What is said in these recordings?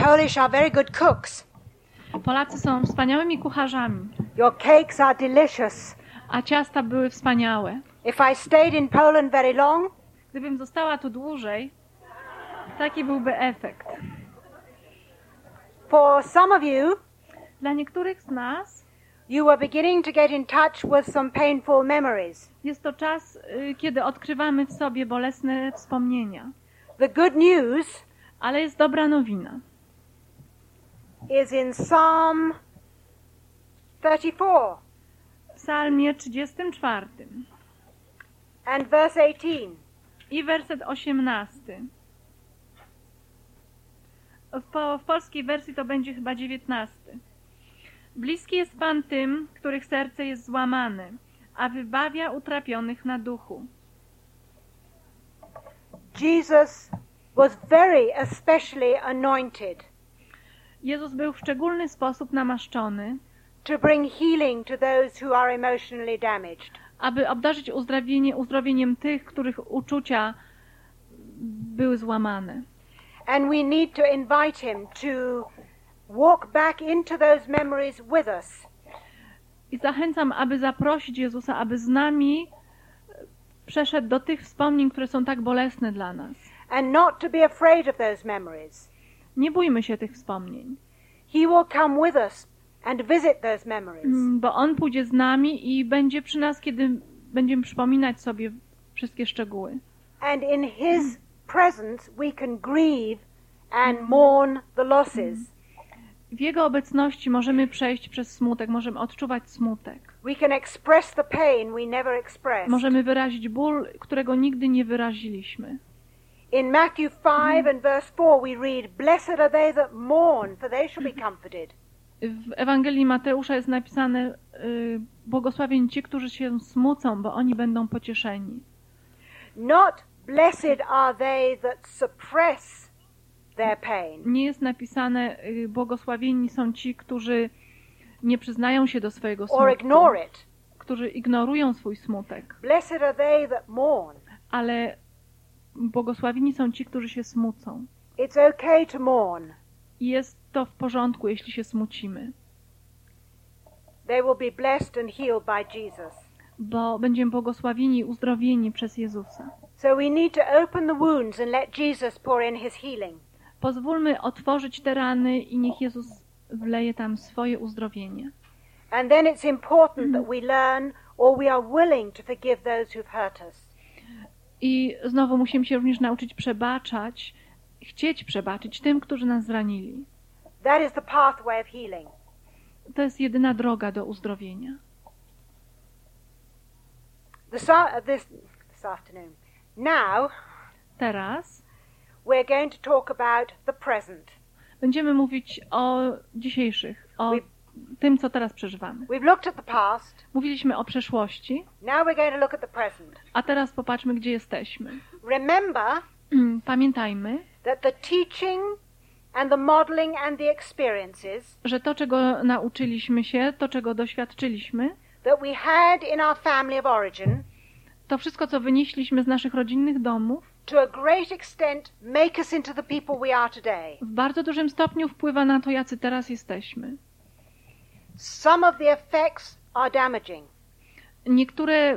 Polish are very good cooks. Polacy są wspaniałymi kucharzami, Your cakes are delicious. a ciasta były wspaniałe. If I stayed in Poland very long, Gdybym została tu dłużej, taki byłby efekt. for some of you, Dla niektórych z nas you are beginning to get in touch with some painful memories. jest to czas, kiedy odkrywamy w sobie bolesne wspomnienia. The good news Ale jest dobra nowina. is in Psalm 34 W Psalmie 34 and verse 18. i werset 18. W polskiej wersji to będzie chyba 19. Bliski jest Pan tym, których serce jest złamane, a wybawia utrapionych na duchu. Jesus was very especially anointed Jezus był w szczególny sposób namaszczony, to bring healing to those who are emotionally damaged. aby obdarzyć uzdrowieniem tych, których uczucia były złamane. And we need to invite him to walk back into those memories with us. I zachęcam, aby zaprosić Jezusa, aby z nami przeszedł do tych wspomnień, które są tak bolesne dla nas. And not to be afraid of those memories. Nie bójmy się tych wspomnień, He will come with us and visit those memories. bo On pójdzie z nami i będzie przy nas, kiedy będziemy przypominać sobie wszystkie szczegóły. And in his presence we can grieve and mourn the losses. W Jego obecności możemy przejść przez smutek, możemy odczuwać smutek. We can express the pain we never expressed. Możemy wyrazić ból, którego nigdy nie wyraziliśmy. In Matthew 5 and verse 4 we read, "Blessed are they that mourn, for they shall be comforted." W Ewangelii Mateusza jest napisane błogosławieni ci, którzy się smucą, bo oni będą pocieszeni. Not blessed are they that suppress their pain. Nie jest napisane błogosławieni są ci, którzy nie przyznają się do swojego Or smutku, ignore it. którzy ignorują swój smutek, Blessed are they that mourn. ale błogosławieni są ci, którzy się smucą. It's okay to mourn. I jest to w porządku, jeśli się smucimy, They will be blessed and healed by Jesus. bo będziemy błogosławieni i uzdrowieni przez Jezusa. So we need to open the wounds and let Jesus pour in his healing. Pozwólmy otworzyć te rany i niech Jezus wleje tam swoje uzdrowienie. And then it's important that we learn or we are willing to forgive those who've hurt us. I znowu musimy się również nauczyć przebaczać, chcieć przebaczyć tym, którzy nas zranili. That is the pathway of healing. To jest jedyna droga do uzdrowienia. This afternoon. Now Teraz we're going to talk about the present. będziemy mówić o dzisiejszych, o tym, co teraz przeżywamy. We've looked at the past. Mówiliśmy o przeszłości, Now we're going to look at the present. a teraz popatrzmy, gdzie jesteśmy. Remember Pamiętajmy, that the teaching and the modeling and the experiences że to, czego nauczyliśmy się, to, czego doświadczyliśmy, that we had in our family of origin to wszystko, co wynieśliśmy z naszych rodzinnych domów, to a great extent make us into the people we are today. w bardzo dużym stopniu wpływa na to, jacy teraz jesteśmy. Some of the effects are damaging. Niektóre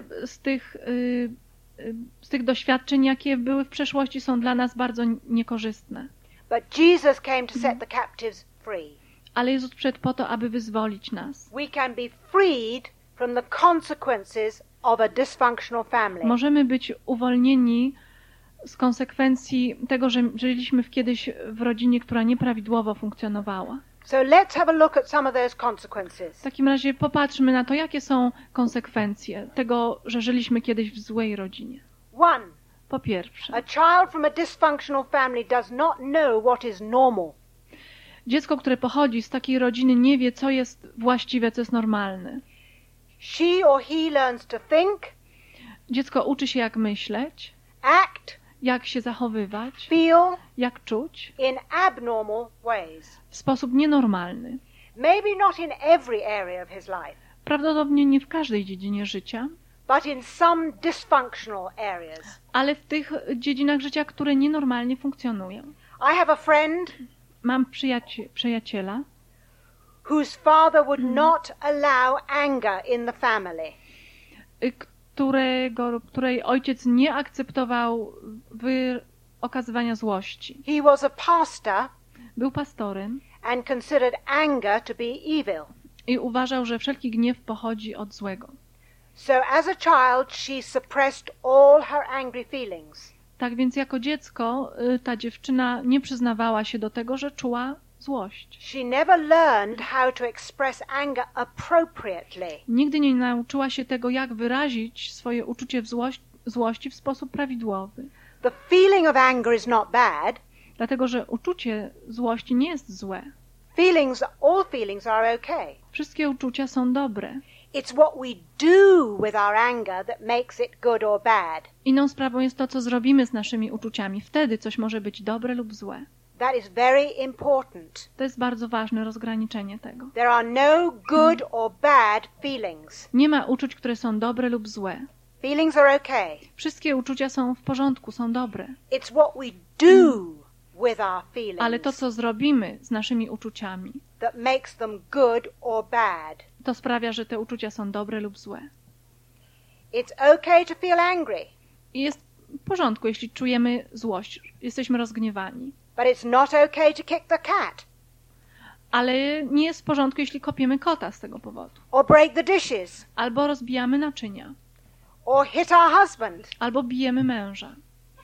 z tych doświadczeń, jakie były w przeszłości, są dla nas bardzo niekorzystne. But Jesus came to set the captives free. Ale Jezus przyszedł po to, aby wyzwolić nas. We can be freed from the consequences of a dysfunctional family. Możemy być uwolnieni z konsekwencji tego, że żyliśmy kiedyś w rodzinie, która nieprawidłowo funkcjonowała. So let's have a look at some of those consequences. W takim razie popatrzmy na to, jakie są konsekwencje tego, że żyliśmy kiedyś w złej rodzinie. One, Po pierwsze, a child from a dysfunctional family does not know what is normal. dziecko, które pochodzi z takiej rodziny, nie wie, co jest właściwe, co jest normalne. She or he learns to think, Dziecko uczy się, jak myśleć, act, jak się zachowywać, feel jak czuć in abnormal ways. w sposób nienormalny. Maybe not in every area of his life, Prawdopodobnie nie w każdej dziedzinie życia, but in some dysfunctional areas. ale w tych dziedzinach życia, które nienormalnie funkcjonują. I have a friend mam przyjaciela, whose father would not allow anger in the family. Której ojciec nie akceptował okazywania złości. He was a pastor Był pastorem and considered anger to be evil. i uważał, że wszelki gniew pochodzi od złego. So as a child she suppressed all her angry feelings. Tak więc jako dziecko ta dziewczyna nie przyznawała się do tego, że czuła złość. She never learned how to express anger appropriately. Nigdy nie nauczyła się tego, jak wyrazić swoje uczucie złości w sposób prawidłowy. The feeling of anger is not bad. Dlatego, że uczucie złości nie jest złe. All feelings are okay. Wszystkie uczucia są dobre. It's what we do with our anger that makes it good or bad. Inną sprawą jest to, co zrobimy z naszymi uczuciami. Wtedy coś może być dobre lub złe. That is very important. To jest bardzo ważne rozgraniczenie tego. There are no good or bad feelings. Nie ma uczuć, które są dobre lub złe. Feelings are okay. Wszystkie uczucia są w porządku, są dobre. It's what we do with our feelings. Ale to, co zrobimy z naszymi uczuciami, that makes them good or bad. to sprawia, że te uczucia są dobre lub złe. It's okay to feel angry. I jest w porządku, jeśli czujemy złość, jesteśmy rozgniewani. But it's not okay to kick the cat. Ale nie jest w porządku, jeśli kopiemy kota z tego powodu. Or break the dishes. Albo rozbijamy naczynia. Or hit our husband. Albo bijemy męża.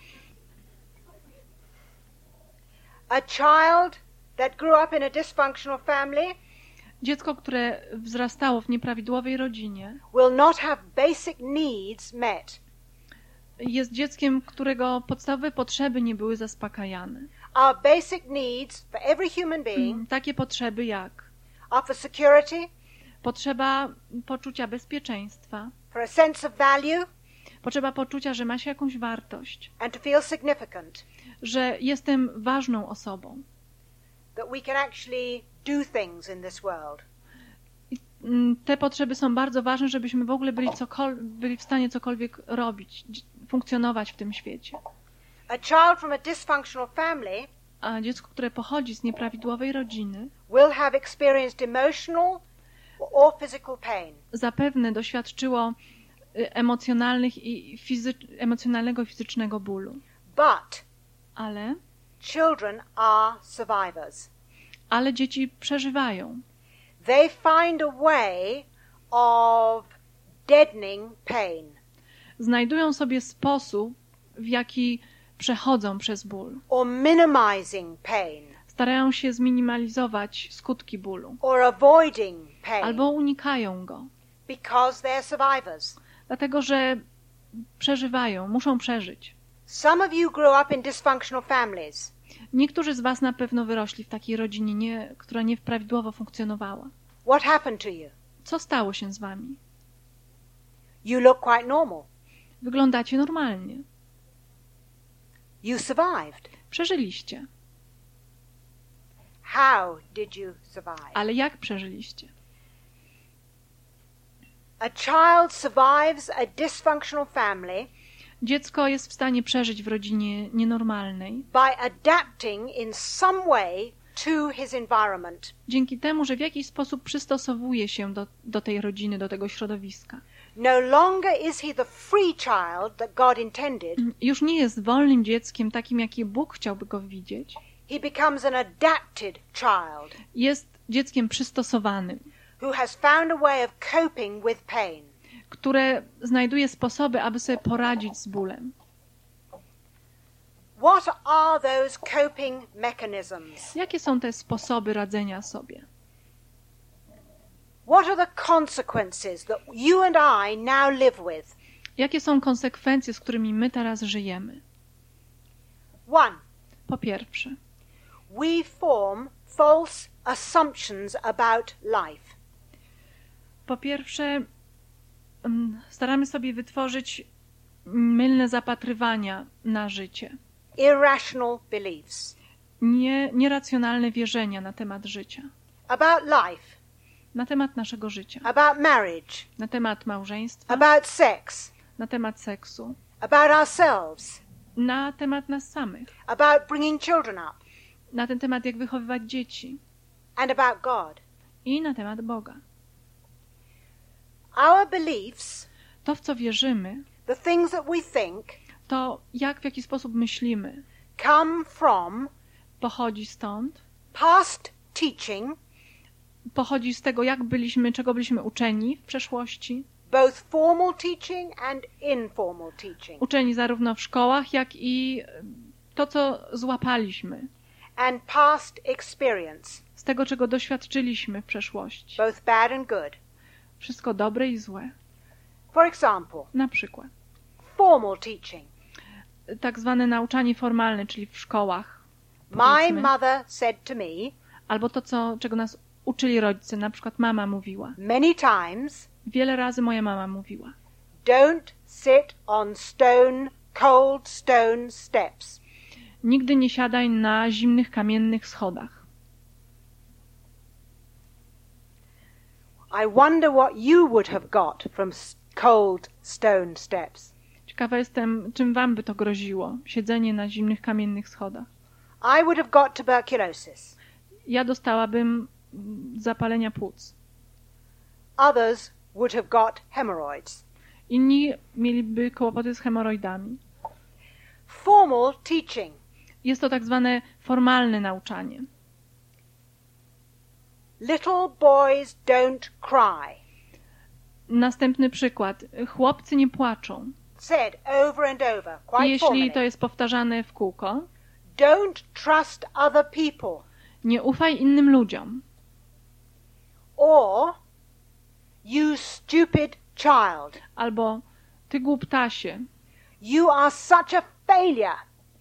A child that grew up in a dysfunctional family Dziecko, które wzrastało w nieprawidłowej rodzinie, will not have basic needs met. jest dzieckiem, którego podstawowe potrzeby nie były zaspokajane. Our basic needs for every human being Takie potrzeby jak are for security, potrzeba poczucia bezpieczeństwa, for a sense of value, potrzeba poczucia, że ma się jakąś wartość, and to feel significant. że jestem ważną osobą. That we can actually do things in this world. Te potrzeby są bardzo ważne, żebyśmy w ogóle byli w stanie cokolwiek robić, funkcjonować w tym świecie. A child from a dysfunctional family A dziecko, które pochodzi z nieprawidłowej rodziny, will have experienced emotional or physical pain. zapewne doświadczyło emocjonalnego i fizycznego bólu. But Ale children are survivors. dzieci przeżywają. They find a way of deadening pain. Znajdują sobie sposób, w jaki przechodzą przez ból. Or minimizing pain. Starają się zminimalizować skutki bólu. Or avoiding pain. Albo unikają go. Because they're survivors. Dlatego, że przeżywają, muszą przeżyć. Some of you grew up in dysfunctional families. Niektórzy z was na pewno wyrośli w takiej rodzinie, która nieprawidłowo funkcjonowała. What happened to you? Co stało się z wami? You look quite normal. Wyglądacie normalnie. You survived. Przeżyliście. How did you survive? Ale jak przeżyliście? A child survives a dysfunctional family Dziecko jest w stanie przeżyć w rodzinie nienormalnej by adapting in some way to his environment. dzięki temu, że w jakiś sposób przystosowuje się do tej rodziny, do tego środowiska. No longer is he the free child that God intended. Już nie jest wolnym dzieckiem, takim, jaki Bóg chciałby go widzieć. He becomes an adapted child Jest dzieckiem przystosowanym, who has found a way of coping with pain. które znajduje sposoby, aby sobie poradzić z bólem. What are those coping mechanisms? Jakie są te sposoby radzenia sobie? What are the consequences that you and I now live with? Jakie są konsekwencje, z którymi my teraz żyjemy? One, Po pierwsze, we form false assumptions about life. Staramy sobie wytworzyć mylne zapatrywania na życie. Irrational beliefs. Nieracjonalne wierzenia na temat życia. About life. Na temat naszego życia. About marriage. Na temat małżeństwa. About sex. Na temat seksu. About ourselves. Na temat nas samych. About bringing children up. na ten temat, jak wychowywać dzieci and about God. i na temat Boga. Our beliefs, To, w co wierzymy, the things that we think, to w jaki sposób myślimy, come from pochodzi stąd, past teaching, pochodzi z tego, czego byliśmy uczeni w przeszłości, both formal teaching and informal teaching, uczeni zarówno w szkołach, jak i to, co złapaliśmy, and past experience, z tego, czego doświadczyliśmy w przeszłości. both bad and good. Wszystko dobre i złe. For example, Na przykład formal teaching. tak zwane nauczanie formalne, czyli w szkołach. My Powiedzmy. mother said to me Albo to, czego nas uczyli rodzice. Na przykład mama mówiła. many times, Wiele razy moja mama mówiła. don't sit on cold stone steps. Nigdy nie siadaj na zimnych, kamiennych schodach. I wonder what you would have got from cold stone steps. Ciekawa jestem, czym wam by to groziło. Siedzenie na zimnych, kamiennych schodach. I would have got tuberculosis. Ja dostałabym zapalenia płuc. Others would have got hemorrhoids. Inni mieliby kłopoty z hemoroidami. Formal teaching. Jest to tak zwane formalne nauczanie. Little boys don't cry. Następny przykład. Chłopcy nie płaczą. Said over and over, quite Jeśli formally. to jest powtarzane w kółko, Don't trust other people. nie ufaj innym ludziom. Or, you stupid child. Albo ty głuptasie. You are such a failure.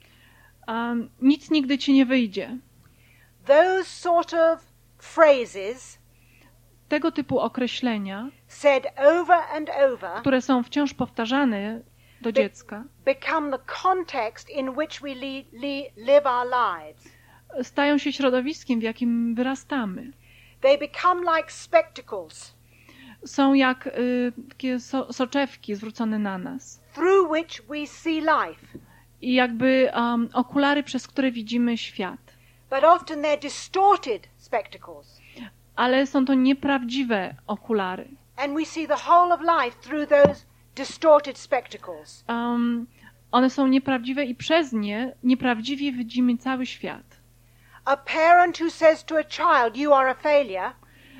Nic nigdy ci nie wyjdzie. Those sort of phrases Tego typu określenia, said over and over które są wciąż powtarzane do dziecka, become the context in which we live our lives. stają się środowiskiem, w jakim wyrastamy. They become like spectacles Są jak takie soczewki zwrócone na nas. through which we see life. I jakby okulary, przez które widzimy świat. But often they're distorted spectacles. Ale są to nieprawdziwe okulary. And we see the whole of life through those distorted spectacles. One są nieprawdziwe i przez nie nieprawdziwie widzimy cały świat. A parent who says to a child, you are a failure,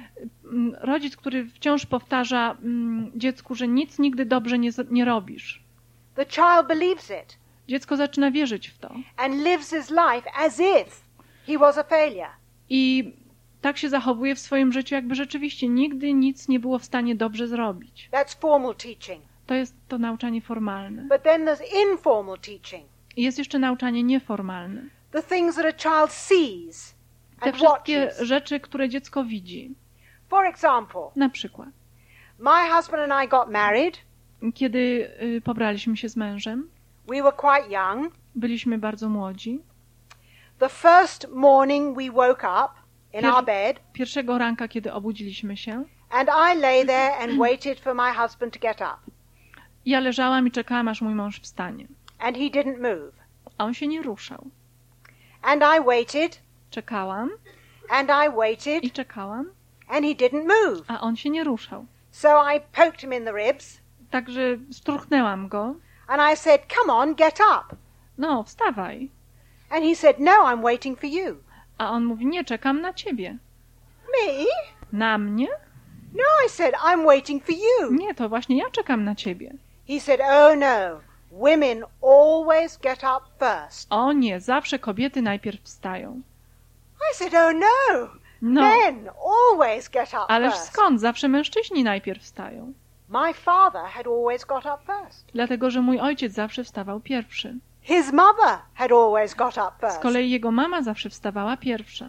Rodzic, który wciąż powtarza dziecku, że nic nigdy dobrze nie robisz. the child believes it Dziecko zaczyna wierzyć w to. and lives his life as if he was a failure. I tak się zachowuje w swoim życiu, jakby rzeczywiście nigdy nic nie było w stanie dobrze zrobić. That's formal teaching. To jest to nauczanie formalne. But then there's informal teaching. I jest jeszcze nauczanie nieformalne. The things that a child sees Te and wszystkie watches. rzeczy, które dziecko widzi. For example, Na przykład, my husband and I got married. kiedy pobraliśmy się z mężem, We were quite young. byliśmy bardzo młodzi. The first morning we woke up in our bed, Pierwszego ranka, kiedy obudziliśmy się, and I lay there and waited for my husband to get up. ja leżałam i czekałam, aż mój mąż wstanie. And he didn't move. A on się nie ruszał. And I waited, Czekałam and I waited, i czekałam, and he didn't move. a on się nie ruszał. So I poked him in the ribs, Także struchnęłam go. and I said, come on, get up. No, wstawaj. And he said, no, I'm waiting for you. A on mówi, nie, czekam na ciebie. Me? Na mnie? No, I said, I'm waiting for you. Nie, to właśnie ja czekam na ciebie. He said, oh no, women always get up first. O nie, zawsze kobiety najpierw wstają. I said, oh no, No, men always get up ależ first. skąd? Zawsze mężczyźni najpierw wstają. My father had always got up first. Dlatego, że mój ojciec zawsze wstawał pierwszy. His mother had always got up Z first. kolei jego mama zawsze wstawała pierwsza.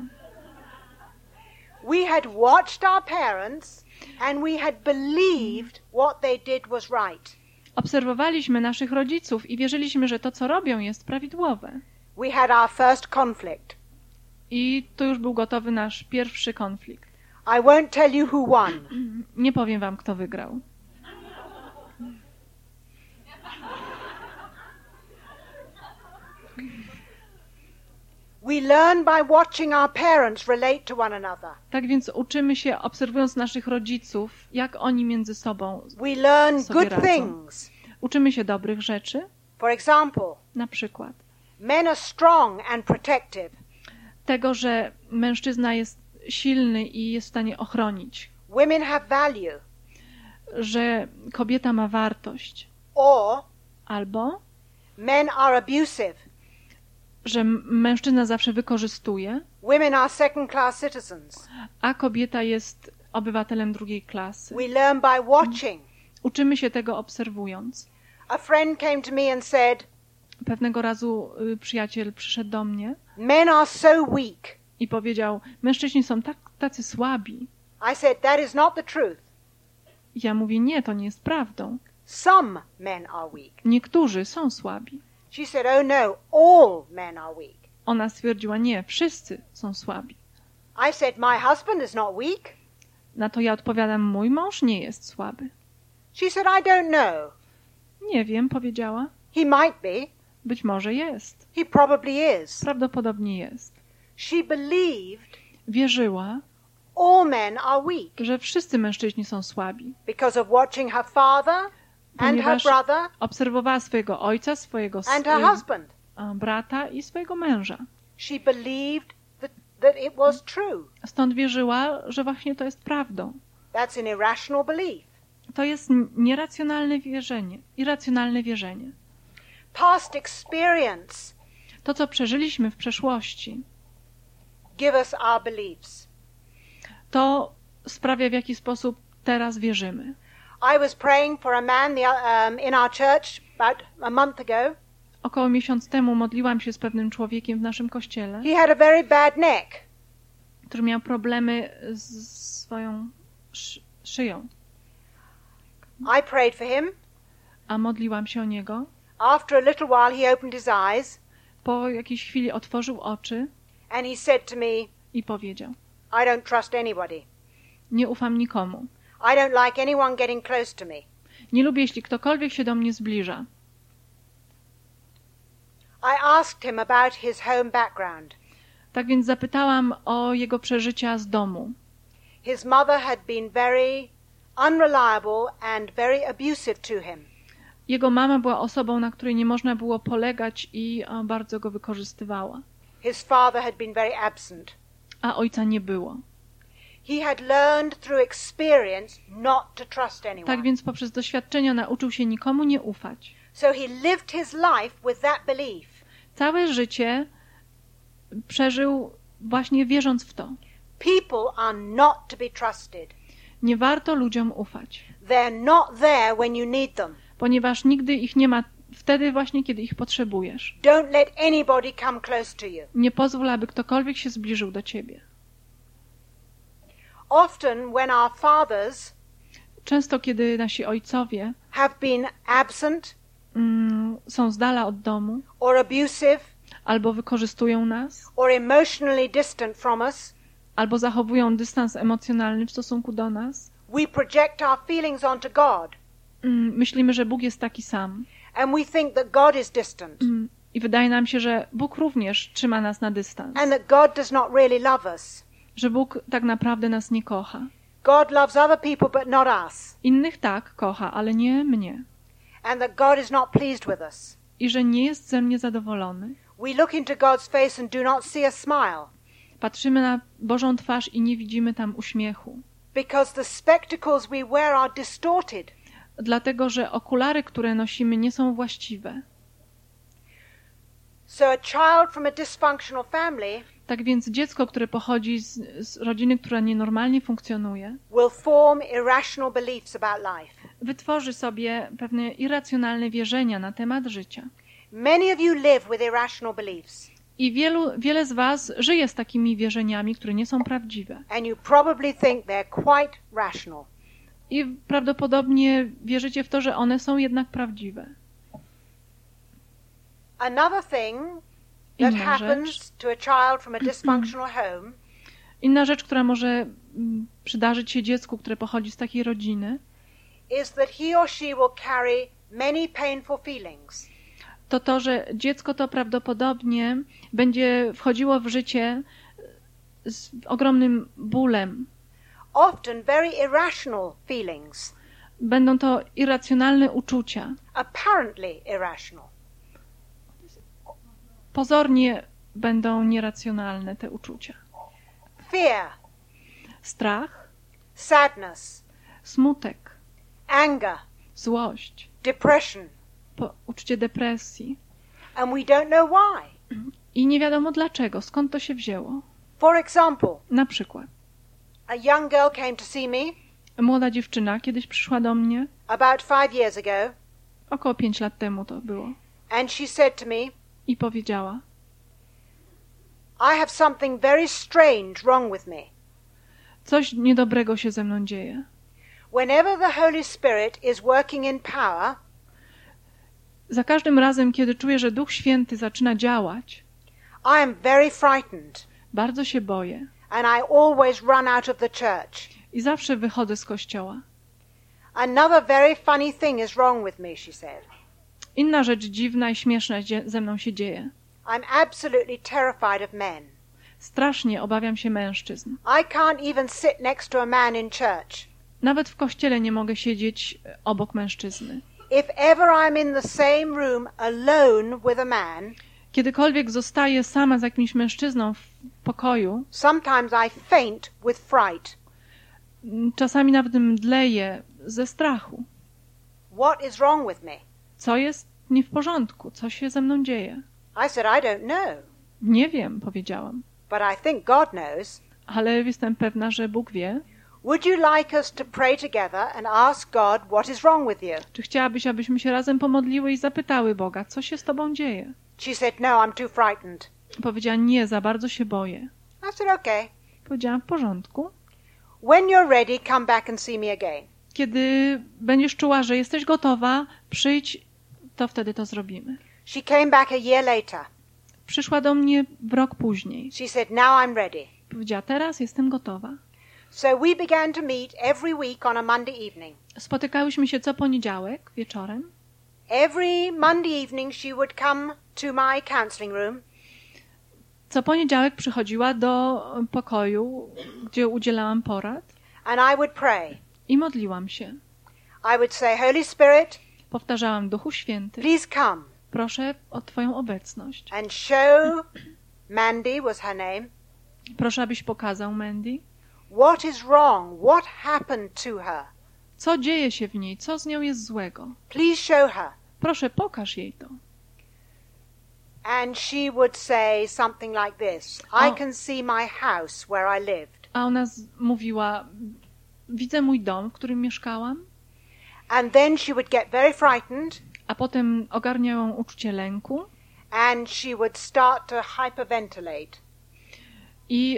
We had watched our parents and we had believed what they did was right. Obserwowaliśmy naszych rodziców i wierzyliśmy, że to, co robią, jest prawidłowe. We had our first conflict. I tu już był gotowy nasz pierwszy konflikt. I won't tell you who won. Nie powiem wam, kto wygrał. We learn by watching our parents relate to one another. Tak więc uczymy się, obserwując naszych rodziców, jak oni między sobą We learn sobie good radzą. things. Uczymy się dobrych rzeczy, For example, na przykład men are strong and protective. tego, że mężczyzna jest silny i jest w stanie ochronić, Women have value. że kobieta ma wartość, Or albo men are abusive. że mężczyzna zawsze wykorzystuje, Women are second-class citizens. a kobieta jest obywatelem drugiej klasy. We learn by watching. Uczymy się tego obserwując. A friend came to me and said, Pewnego razu przyjaciel przyszedł do mnie men are so weak. i powiedział, mężczyźni są tacy słabi. I said, that is not the truth. I ja mówię, nie, to nie jest prawdą. Some men are weak. Niektórzy są słabi. She said, oh no, all men are weak. Ona stwierdziła, nie, wszyscy są słabi. I said, my husband is not weak. Na to ja odpowiadam, mój mąż nie jest słaby. She said, I don't know. Nie wiem, powiedziała. He might be. Być może jest. He probably is. Prawdopodobnie jest. She believed Wierzyła, all men are weak że wszyscy mężczyźni są słabi. because of watching her father and her Ponieważ brother obserwowała swojego ojca, swojego and her husband. brata i swojego męża. She believed that it was true. Stąd wierzyła, że właśnie to jest prawdą. That's an irrational belief. To jest nieracjonalne wierzenie, irracjonalne wierzenie. Past experience To, co przeżyliśmy w przeszłości, give us our beliefs. to sprawia, w jaki sposób teraz wierzymy. I was praying for a man in our church about a month ago. Około miesiąc temu modliłam się z pewnym człowiekiem w naszym kościele, He had a very bad neck. który miał problemy z swoją szyją. I prayed for him. A modliłam się o niego. After a little while he opened his eyes Po jakiejś chwili otworzył oczy and he said to me, i powiedział, I don't trust anybody. nie ufam nikomu. I don't like anyone getting close to me. Nie lubię, jeśli ktokolwiek się do mnie zbliża. I asked him about his home background. Tak więc zapytałam o jego przeżycia z domu. His mother had been very unreliable and very abusive to him. Jego mama była osobą, na której nie można było polegać i bardzo go wykorzystywała. His father had been very absent. A ojca nie było. He had learned through experience not to trust anyone. Tak więc poprzez doświadczenia nauczył się nikomu nie ufać. So he lived his life with that belief. Całe życie przeżył właśnie wierząc w to. People are not to be trusted. Nie warto ludziom ufać, They're not there when you need them. ponieważ nigdy ich nie ma wtedy właśnie, kiedy ich potrzebujesz. Don't let anybody come close to you. Nie pozwól, aby ktokolwiek się zbliżył do ciebie. Often when our fathers Często, kiedy nasi ojcowie have been absent są z dala od domu, or abusive albo wykorzystują nas, or emotionally distant from us, albo zachowują dystans emocjonalny w stosunku do nas, we project our feelings onto God myślimy, że Bóg jest taki sam. and we think that God is distant I wydaje nam się, że Bóg również trzyma nas na dystans. and that God does not really love us. Że Bóg tak naprawdę nas nie kocha. God loves other people but not us, Innych tak kocha, ale nie mnie. and that God is not pleased with us. I że nie jest ze mnie zadowolony. We look into God's face and do not see a smile Patrzymy na Bożą twarz i nie widzimy tam uśmiechu. because the spectacles we wear are distorted. Dlatego, że okulary, które nosimy, nie są właściwe. So a child from a dysfunctional family Tak więc dziecko, które pochodzi z rodziny, która nienormalnie funkcjonuje, will form irrational beliefs about life. wytworzy sobie pewne irracjonalne wierzenia na temat życia. Many of you live with irrational beliefs, I wiele z was żyje z takimi wierzeniami, które nie są prawdziwe. and you probably think they're quite rational. I prawdopodobnie wierzycie w to, że one są jednak prawdziwe. Another thing that Inna happens rzecz. to a child from a dysfunctional home Inna rzecz, która może przydarzyć się dziecku, które pochodzi z takiej rodziny, is that he or she will carry many painful feelings. to, że dziecko to prawdopodobnie będzie wchodziło w życie z ogromnym bólem. Often very irrational feelings. Będą to irracjonalne uczucia. Apparently irrational. Pozornie będą nieracjonalne te uczucia. Fear, Strach, sadness, smutek, anger, złość, depression. uczucie depresji. And we don't know why. I nie wiadomo dlaczego, skąd to się wzięło. For example, Na przykład, a young girl came to see me młoda dziewczyna kiedyś przyszła do mnie, about 5 years ago, około 5 lat temu to było, and she said to me, i powiedziała: I have something very strange wrong with me. coś niedobrego się ze mną dzieje. Whenever the Holy Spirit is working in power, Za każdym razem, kiedy czuję, że Duch Święty zaczyna działać, I am very frightened, bardzo się boję and I always run out of the church. i zawsze wychodzę z kościoła. Another very funny thing is wrong with me, she said. Inna rzecz dziwna i śmieszna ze mną się dzieje. I'm absolutely terrified of men. Strasznie obawiam się mężczyzn. I can't even sit next to a man in church. Nawet w kościele nie mogę siedzieć obok mężczyzny. If ever I'm in the same room alone with a man, Kiedykolwiek zostaję sama z jakimś mężczyzną w pokoju, sometimes I faint with fright. czasami nawet mdleję ze strachu. What is wrong with me? Co jest nie w porządku? Co się ze mną dzieje? I said, I don't know, Nie wiem, powiedziałam. but I think God knows. Ale jestem pewna, że Bóg wie. Would you like us to pray together and ask God what is wrong with you? Czy chciałabyś, abyśmy się razem pomodliły i zapytały Boga, co się z tobą dzieje? She said, no, I'm too frightened. Powiedziała: nie, za bardzo się boję. I said, okay. Powiedziałam: w porządku. When you're ready, come back and see me again. Kiedy będziesz czuła, że jesteś gotowa, przyjdź, to wtedy to zrobimy. She came back a year later. Przyszła do mnie rok później. She said, now I'm ready. Powiedziała: teraz jestem gotowa. So we began to meet every week on a Monday evening. Spotykałyśmy się co poniedziałek wieczorem. Every Monday evening she would come to my counseling room Co poniedziałek przychodziła do pokoju, gdzie udzielałam porad and I would pray. i modliłam się. I would say, Holy Spirit, Powtarzałam: Duchu Święty, please come proszę o Twoją obecność. and show, Mandy was her name, Proszę, abyś pokazał Mandy, what is wrong, what happened to her. co dzieje się w niej, co z nią jest złego. Please show her. Proszę, pokaż jej to. And she would say something like this, I can see my house where I lived. A ona mówiła: widzę mój dom, w którym mieszkałam. And then she would get very frightened A potem ogarniało ją uczucie lęku and she would start to hyperventilate. i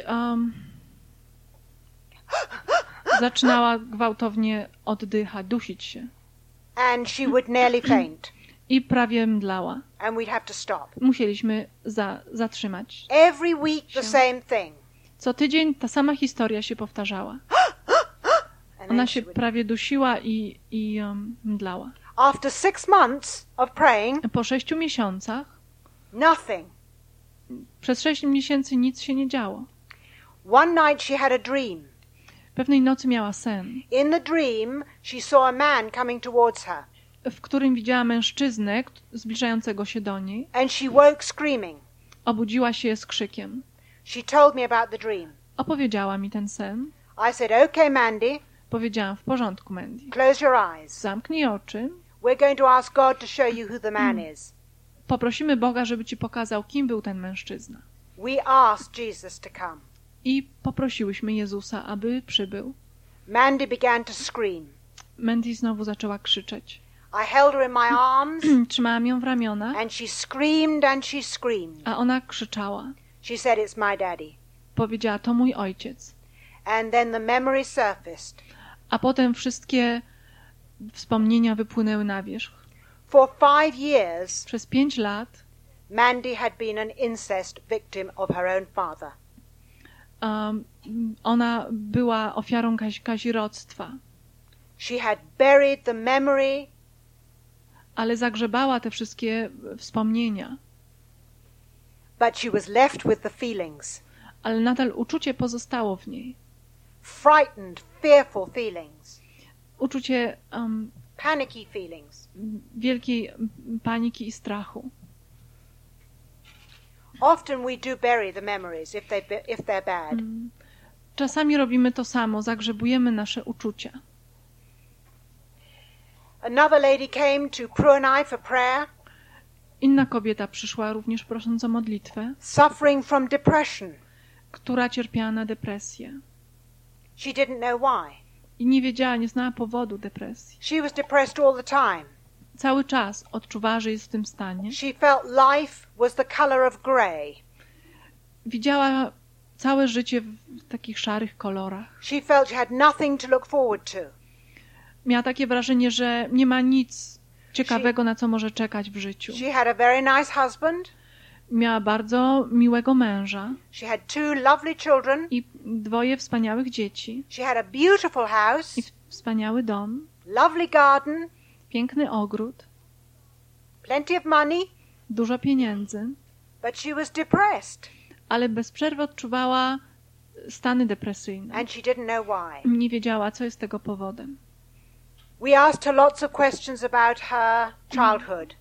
zaczynała gwałtownie oddychać, dusić się. And she would nearly faint. I prawie mdlała. And we'd have to stop. Musieliśmy zatrzymać. Every week the same thing. Co tydzień ta sama historia się powtarzała. And Ona then się she would... prawie dusiła i mdlała. After 6 months of praying, Po 6 miesiącach, nothing. przez 6 miesięcy nic się nie działo. One night she had a dream. Pewnej nocy miała sen, In the dream, she saw a man coming towards her. w którym widziała mężczyznę zbliżającego się do niej. And she woke screaming. Obudziła się z krzykiem. She told me about the dream. Opowiedziała mi ten sen. I said, okay, Mandy, Powiedziałam: w porządku, Mandy. close your eyes. Zamknij oczy. We're going to ask God to show you who the man is. Poprosimy Boga, żeby ci pokazał, kim był ten mężczyzna. We asked Jesus to come. I poprosiłyśmy Jezusa, aby przybył. Mandy began to scream. Mandy znowu zaczęła krzyczeć. I held her in my arms Trzymałam ją w ramionach, and she screamed and she screamed. a ona krzyczała. She said, it's my daddy. Powiedziała: to mój ojciec. And then the memory surfaced. A potem wszystkie wspomnienia wypłynęły na wierzch. For 5 years, Przez 5 lat Mandy had been an incest victim of her own father. Ona była ofiarą kazirodztwa. She had buried the memory ale zagrzebała te wszystkie wspomnienia. But she was left with the feelings. Ale nadal uczucie pozostało w niej. Frightened, fearful feelings. Uczucie Panicky feelings. wielkiej paniki i strachu. Often we do bury the memories if they're bad. Czasami robimy to samo, zagrzebujemy nasze uczucia. Another lady came to Pruanai for prayer, Inna kobieta przyszła również prosząc o modlitwę, suffering from depression. która cierpiała na depresję. She didn't know why. I nie wiedziała, nie znała powodu depresji. She was depressed all the time. Cały czas odczuwała, że jest w tym stanie. She felt life was the color of grey. Widziała całe życie w takich szarych kolorach. She felt she had nothing to look forward to. Miała takie wrażenie, że nie ma nic ciekawego, na co może czekać w życiu. She had a very nice husband. Miała bardzo miłego męża She had 2 lovely children. i 2 wspaniałych dzieci. She had a beautiful house, I wspaniały dom, lovely garden, piękny ogród, plenty of money, dużo pieniędzy, but she was depressed ale bez przerwy odczuwała stany depresyjne. and she didn't know why. Nie wiedziała, co jest tego powodem. We asked her lots of questions about her childhood.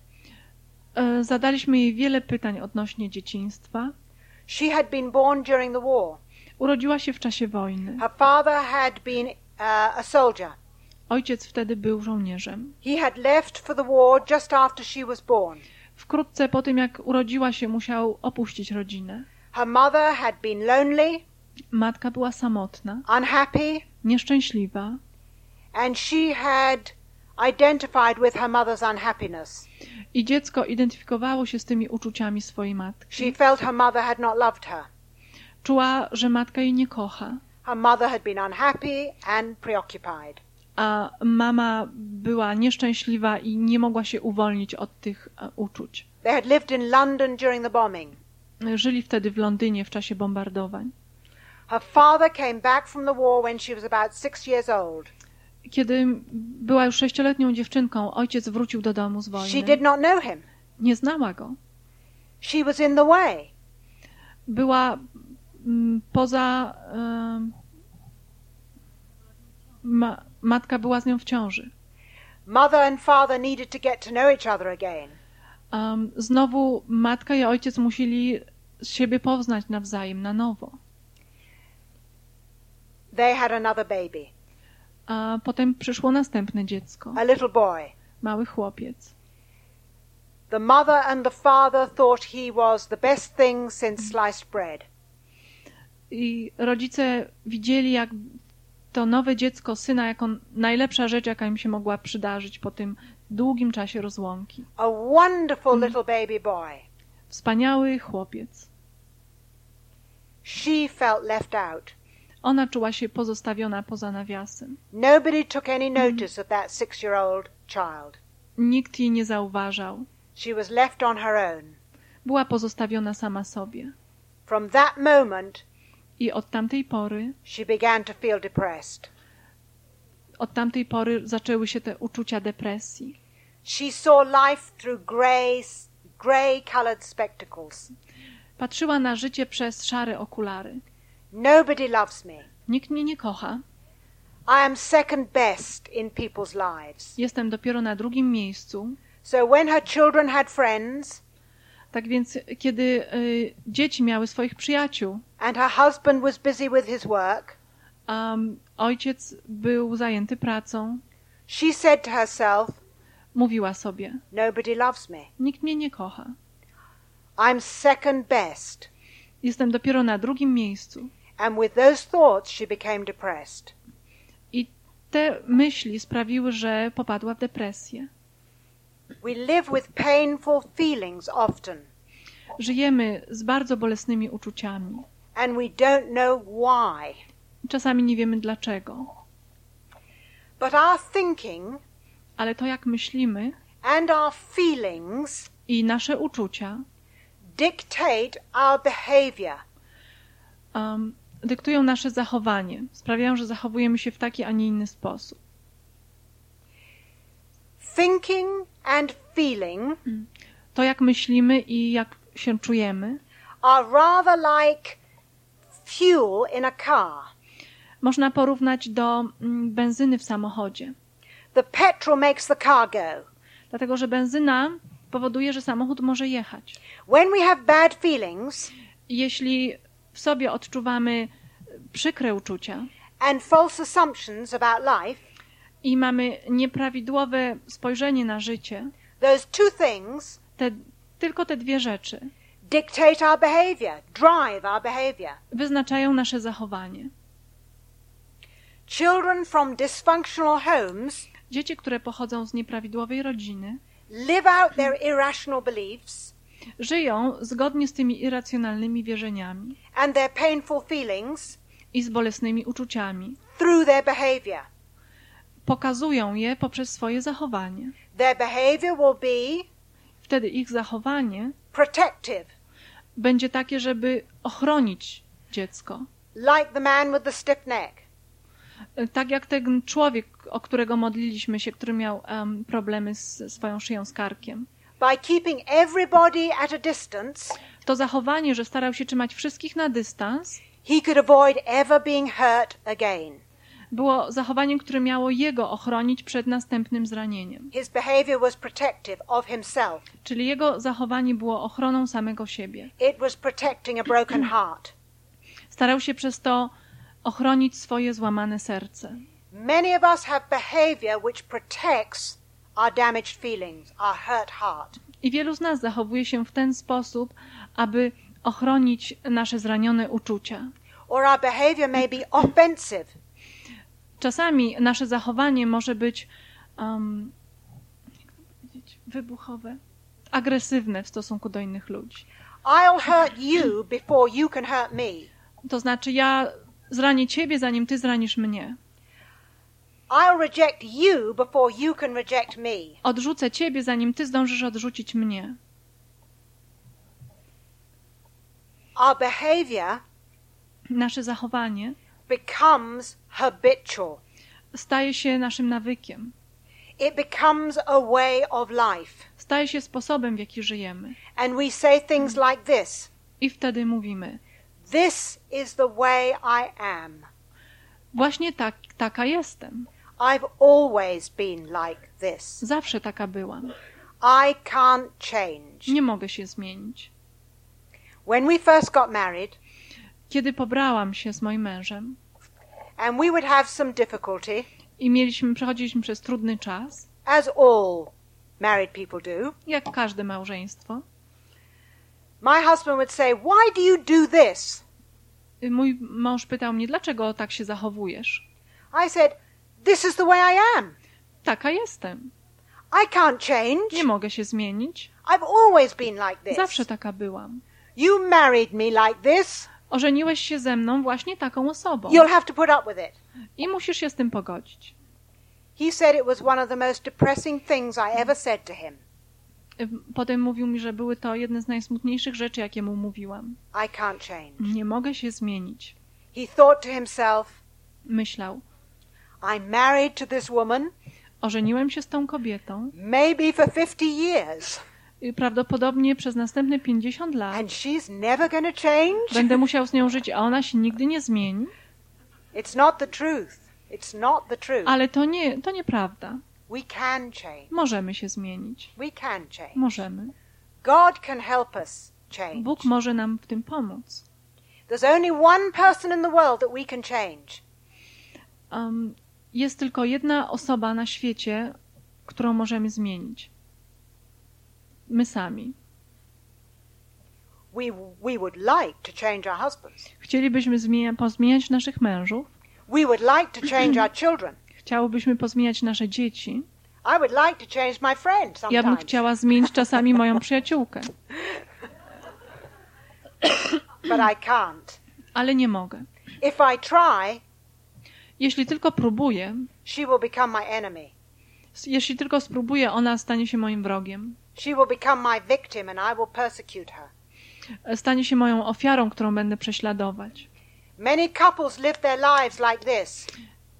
Zadaliśmy jej wiele pytań odnośnie dzieciństwa. She had been born during the war. Urodziła się w czasie wojny. Her father had been a soldier. Ojciec wtedy był żołnierzem. He had left for the war just after she was born. Wkrótce po tym, jak urodziła się, musiał opuścić rodzinę. Her mother had been lonely, Matka była samotna, unhappy, nieszczęśliwa and she had identified with her mother's unhappiness. i dziecko identyfikowało się z tymi uczuciami swojej matki. She felt her mother had not loved her. Czuła, że matka jej nie kocha, Her mother had been unhappy and preoccupied. a mama była nieszczęśliwa i nie mogła się uwolnić od tych uczuć. They had lived in London during the bombing. Żyli wtedy w Londynie w czasie bombardowań. Her father came back from the war when she was about 6 years old. Kiedy była już 6-letnią dziewczynką, ojciec wrócił do domu z She wojny. did not know him. Nie znała go. She was in the way. Była poza... matka była z nią w ciąży. Mother and father needed to get to know each other again. Znowu matka i ojciec musieli siebie poznać nawzajem na nowo. They had another baby, A potem przyszło następne dziecko, a little boy. mały chłopiec. The mother and the father thought he was the best thing since sliced bread. I rodzice widzieli, jak to nowe dziecko syna jako najlepsza rzecz, jaka im się mogła przydarzyć po tym długim czasie rozłąki. A wonderful little baby boy. Wspaniały chłopiec. She felt left out. Ona czuła się pozostawiona poza nawiasem. Nobody took any notice of that 6-year-old child. Nikt jej nie zauważał. She was left on her own. Była pozostawiona sama sobie. From that moment, I od tamtej pory Od tamtej pory zaczęły się te uczucia depresji. She saw life through grey-colored spectacles. Patrzyła na życie przez szare okulary. Nobody loves me. Nikt mnie nie kocha. I am second best in people's lives. Jestem dopiero na drugim miejscu. So when her children had friends, tak więc kiedy dzieci miały swoich przyjaciół, and her husband was busy with his work, ojciec był zajęty pracą, she said to herself, mówiła sobie, nobody loves me. Nikt mnie nie kocha. I'm second best. Jestem dopiero na drugim miejscu. And with those thoughts she became depressed. I te myśli sprawiły, że popadła w depresję. We live with painful feelings often. Żyjemy z bardzo bolesnymi uczuciami. And we don't know why. Czasami nie wiemy dlaczego. But our thinking, ale to jak myślimy and our feelings i nasze uczucia dictate our behavior. Dyktują nasze zachowanie. Sprawiają, że zachowujemy się w taki, a nie inny sposób. Thinking and feeling To, jak myślimy i jak się czujemy, are rather like fuel in a car. można porównać do benzyny w samochodzie. The petrol makes the car go. Dlatego, że benzyna powoduje, że samochód może jechać. When we have bad feelings Jeśli w sobie odczuwamy przykre uczucia and false assumptions about life, i mamy nieprawidłowe spojrzenie na życie, those two things tylko te dwie rzeczy dictate our behavior, drive our behavior. wyznaczają nasze zachowanie. Children from dysfunctional homes Dzieci, które pochodzą z nieprawidłowej rodziny, live out their irrational beliefs żyją zgodnie z tymi irracjonalnymi wierzeniami and their painful feelings i z bolesnymi uczuciami. through their behavior. Pokazują je poprzez swoje zachowanie. Their behavior will be Wtedy ich zachowanie protective, będzie takie, żeby ochronić dziecko. like the man with the stiff neck. Tak jak ten człowiek, o którego modliliśmy się, który miał problemy z swoją szyją, z karkiem. By keeping everybody at a distance, To zachowanie, że starał się trzymać wszystkich na dystans, he could avoid ever being hurt again. było zachowaniem, które miało jego ochronić przed następnym zranieniem. His behavior was protective of himself. Czyli jego zachowanie było ochroną samego siebie. It was protecting a broken heart. Starał się przez to ochronić swoje złamane serce. Many of us have behavior which protects our damaged feelings, our hurt heart. I wielu z nas zachowuje się w ten sposób, aby ochronić nasze zranione uczucia. Or our behavior may be offensive. Czasami nasze zachowanie może być jak to powiedzieć, wybuchowe, agresywne w stosunku do innych ludzi. I'll hurt you before you can hurt me. To znaczy, ja zranię ciebie, zanim ty zranisz mnie. I'll reject you before you can reject me. Odrzucę ciebie, zanim ty zdążysz odrzucić mnie. Our behavior Nasze zachowanie becomes habitual. staje się naszym nawykiem. It becomes a way of life. Staje się sposobem, w jaki żyjemy. And we say things like this. I wtedy mówimy, This is the way I am. właśnie taka jestem. I've always been like this. Zawsze taka byłam. I can't change. Nie mogę się zmienić. When we first got married, Kiedy pobrałam się z moim mężem and we would have some difficulty, i przechodziliśmy przez trudny czas, as all married people do, jak każde małżeństwo, my husband would say, "Why do you do this?" mój mąż pytał mnie, dlaczego tak się zachowujesz? I said, "This is the way I am. Taka jestem. I can't change. Nie mogę się zmienić. I've always been like this. Zawsze taka byłam. You married me like this. Ożeniłeś się ze mną właśnie taką osobą. You'll have to put up with it." I musisz się z tym pogodzić. He said it was one of the most depressing things I ever said to him. Potem mówił mi, że były to jedne z najsmutniejszych rzeczy, jakie mu mówiłam. I can't change. Nie mogę się zmienić. He thought to himself, Myślał, I'm married to this woman, ożeniłem się z tą kobietą, maybe for 50 years, prawdopodobnie przez następne 50 lat and she's never going to change. będę musiał z nią żyć, a ona się nigdy nie zmieni. It's not the truth. It's not the truth. Ale to nieprawda. We can change. Możemy się zmienić. We can change. Możemy. God can help us change. Bóg może nam w tym pomóc. There's only one person in the world that we can change. Jest tylko jedna osoba na świecie, którą możemy zmienić. My sami. We would like to change our husbands. Chcielibyśmy pozmieniać naszych mężów. We would like to change our children. Chciałybyśmy pozmieniać nasze dzieci. I would like to change my friend sometimes. Ja bym chciała zmienić czasami moją przyjaciółkę. But I can't. Ale nie mogę. If I try, Jeśli tylko próbuję, she will become my enemy. jeśli tylko spróbuję, ona stanie się moim wrogiem. She will become my victim and I will persecute her. Stanie się moją ofiarą, którą będę prześladować. Many couples live their lives like this.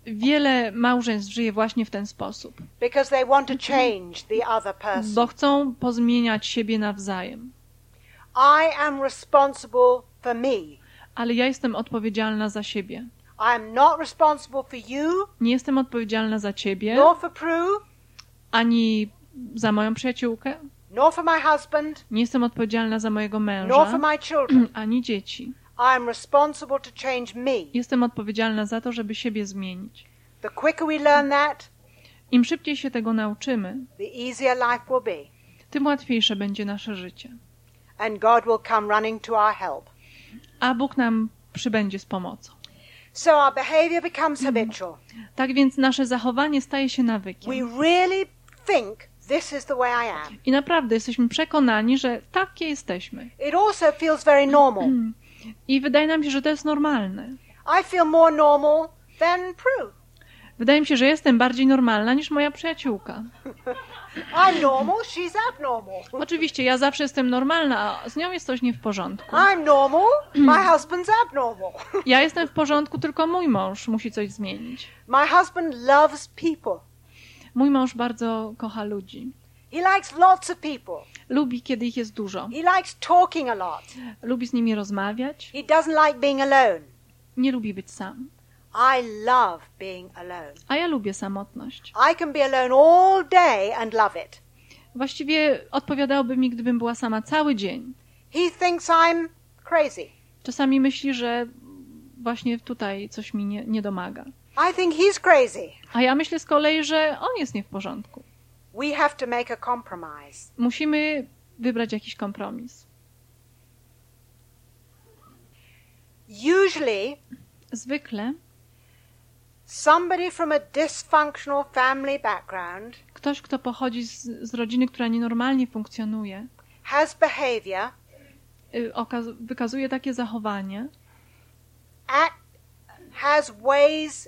wiele małżeństw żyje właśnie w ten sposób. Because they want to change the other person. Bo chcą pozmieniać siebie nawzajem. I am responsible for me. Ale ja jestem odpowiedzialna za siebie. I am not responsible for you, Nie jestem odpowiedzialna za ciebie, nor for Prue, ani za moją przyjaciółkę. nor for my husband, Nie jestem odpowiedzialna za mojego nor męża, for my children. ani dzieci. I am responsible to change me. Jestem odpowiedzialna za to, żeby siebie zmienić. The quicker we learn that, Im szybciej się tego nauczymy, the easier life will be. tym łatwiejsze będzie nasze życie. And God will come running to our help. A Bóg nam przybędzie z pomocą. So our behavior becomes habitual. Tak więc nasze zachowanie staje się nawykiem. We really think this is the way I am. I naprawdę jesteśmy przekonani, że takie jesteśmy. It also feels very normal. I wydaje nam się, że to jest normalne. I feel more normal than Prue. Wydaje mi się, że jestem bardziej normalna niż moja przyjaciółka. I'm normal, she's abnormal. Oczywiście, ja zawsze jestem normalna, a z nią jest coś nie w porządku. I'm normal, my husband's abnormal. Ja jestem w porządku, tylko mój mąż musi coś zmienić. My husband loves people. Mój mąż bardzo kocha ludzi. He likes lots of people. Lubi, kiedy ich jest dużo. He likes talking a lot. Lubi z nimi rozmawiać. He doesn't like being alone. Nie lubi być sam. I love being alone. A ja lubię samotność. I can be alone all day and love it. Właściwie odpowiadałoby mi, gdybym była sama cały dzień. He thinks I'm crazy. Czasami myśli, że właśnie tutaj coś mi nie domaga. I think he's crazy. A ja myślę z kolei, że on jest nie w porządku. We have to make a compromise. Musimy wybrać jakiś kompromis. Usually, Zwykle somebody from a dysfunctional family background ktoś, kto pochodzi z rodziny, która nienormalnie funkcjonuje, has behavior, wykazuje takie zachowanie, has ways,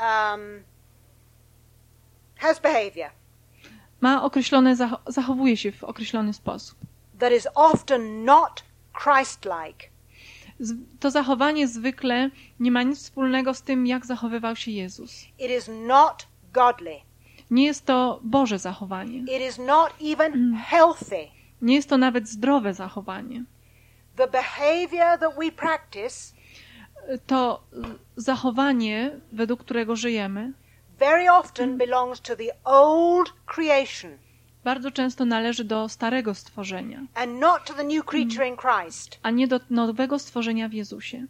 has behavior ma określone, zachowuje się w określony sposób. that is often not Christ-like. To zachowanie zwykle nie ma nic wspólnego z tym, jak zachowywał się Jezus. It is not godly. Nie jest to Boże zachowanie. It is not even healthy. Nie jest to nawet zdrowe zachowanie. The behavior that we practice To zachowanie, według którego żyjemy, very often belongs to the old creation bardzo często należy do starego stworzenia, and not to the new creature in Christ. a nie do nowego stworzenia w Jezusie.